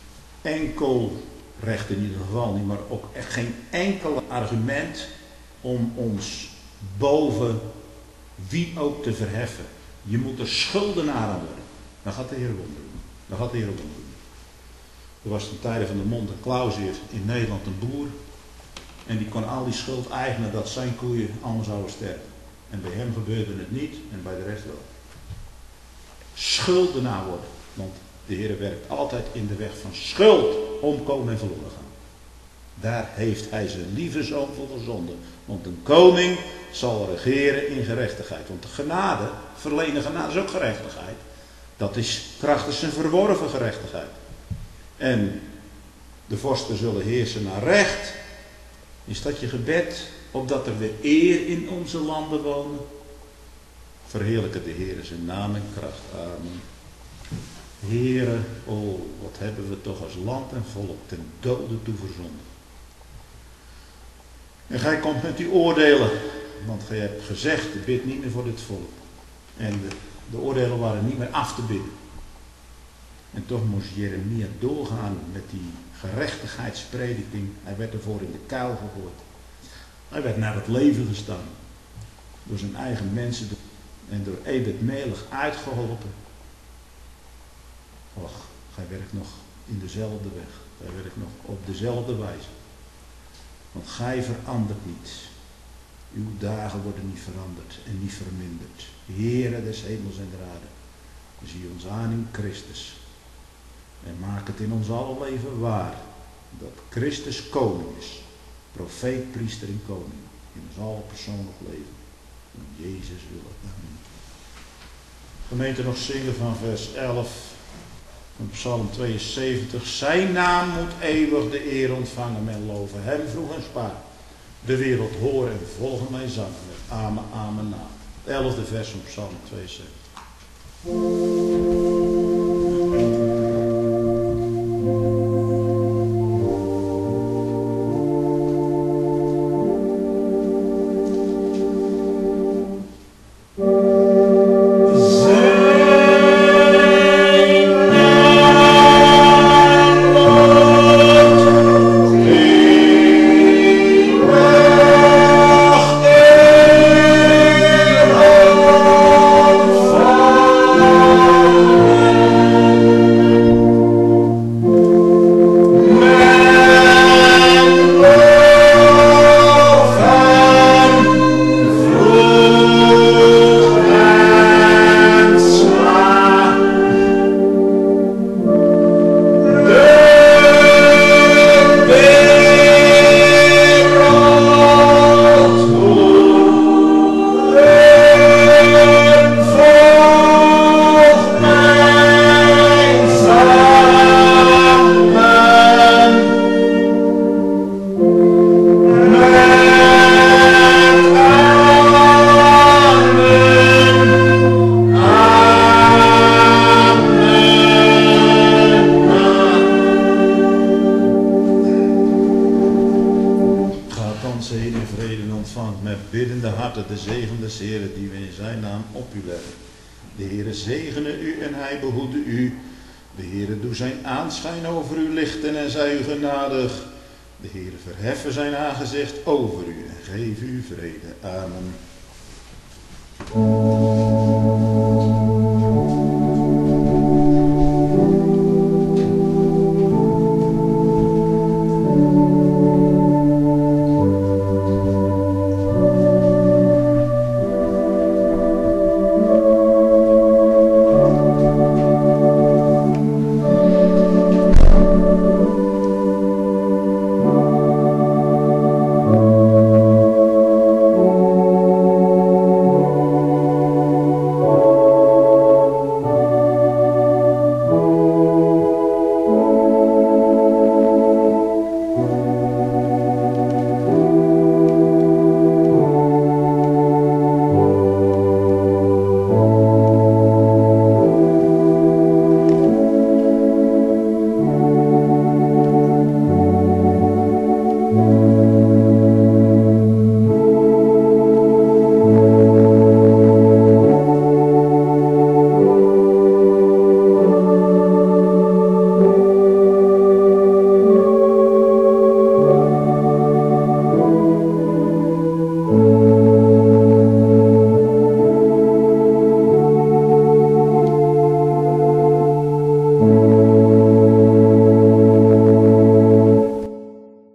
enkel recht in ieder geval niet, maar ook echt geen enkel argument om ons boven wie ook te verheffen. Je moet er schuldenaar aan worden. Dan gaat de Heer wonderen doen. Dan gaat de Heer wonderen doen. Er was ten tijde van de Monte Clausius in Nederland een boer. En die kon al die schuld eigenen dat zijn koeien allemaal zouden sterven. En bij hem gebeurde het niet en bij de rest wel. Schuldenaar worden. Want de Heer werkt altijd in de weg van schuld, omkomen en verloren gaan. Daar heeft hij zijn lieve zoon voor gezonden. Want een koning zal regeren in gerechtigheid. Want de genade, verlenen genade is ook gerechtigheid. Dat is krachtens zijn verworven gerechtigheid. En de vorsten zullen heersen naar recht. Is dat je gebed, opdat er weer eer in onze landen wonen? Verheerlijke de Heer zijn naam en kracht. Amen. Heere, oh, wat hebben we toch als land en volk ten dode toe verzonden. En gij komt met uw oordelen, want gij hebt gezegd, bid niet meer voor dit volk. En de, de oordelen waren niet meer af te bidden. En toch moest Jeremia doorgaan met die gerechtigheidsprediking. Hij werd ervoor in de kuil gegooid. Hij werd naar het leven gestaan. Door zijn eigen mensen en door Ebed-Melech uitgeholpen. Och, gij werkt nog in dezelfde weg. Gij werkt nog op dezelfde wijze. Want gij verandert niet. Uw dagen worden niet veranderd en niet verminderd. Heere des hemels en der aarde. Zie ons aan in Christus. En maak het in ons alle leven waar. Dat Christus koning is. Profeet, priester en koning. In ons alle persoonlijk leven. Om Jezus willen. Amen. Gemeente nog zingen van vers elf. Van Psalm tweeënzeventig. Zijn naam moet eeuwig de eer ontvangen. Men loven hem vroeg en spaar. De wereld horen en volgen mijn zang. Met amen, amen, na. Het elfde vers van Psalm tweeënzeventig. Oh biddende harten de zegen des Heeren die we in zijn naam op u leggen. De Heere zegene u en hij behoede u. De Heere doe zijn aanschijn over u lichten en zij u genadig. De Heere verheffen zijn aangezicht over u en geef u vrede. Amen.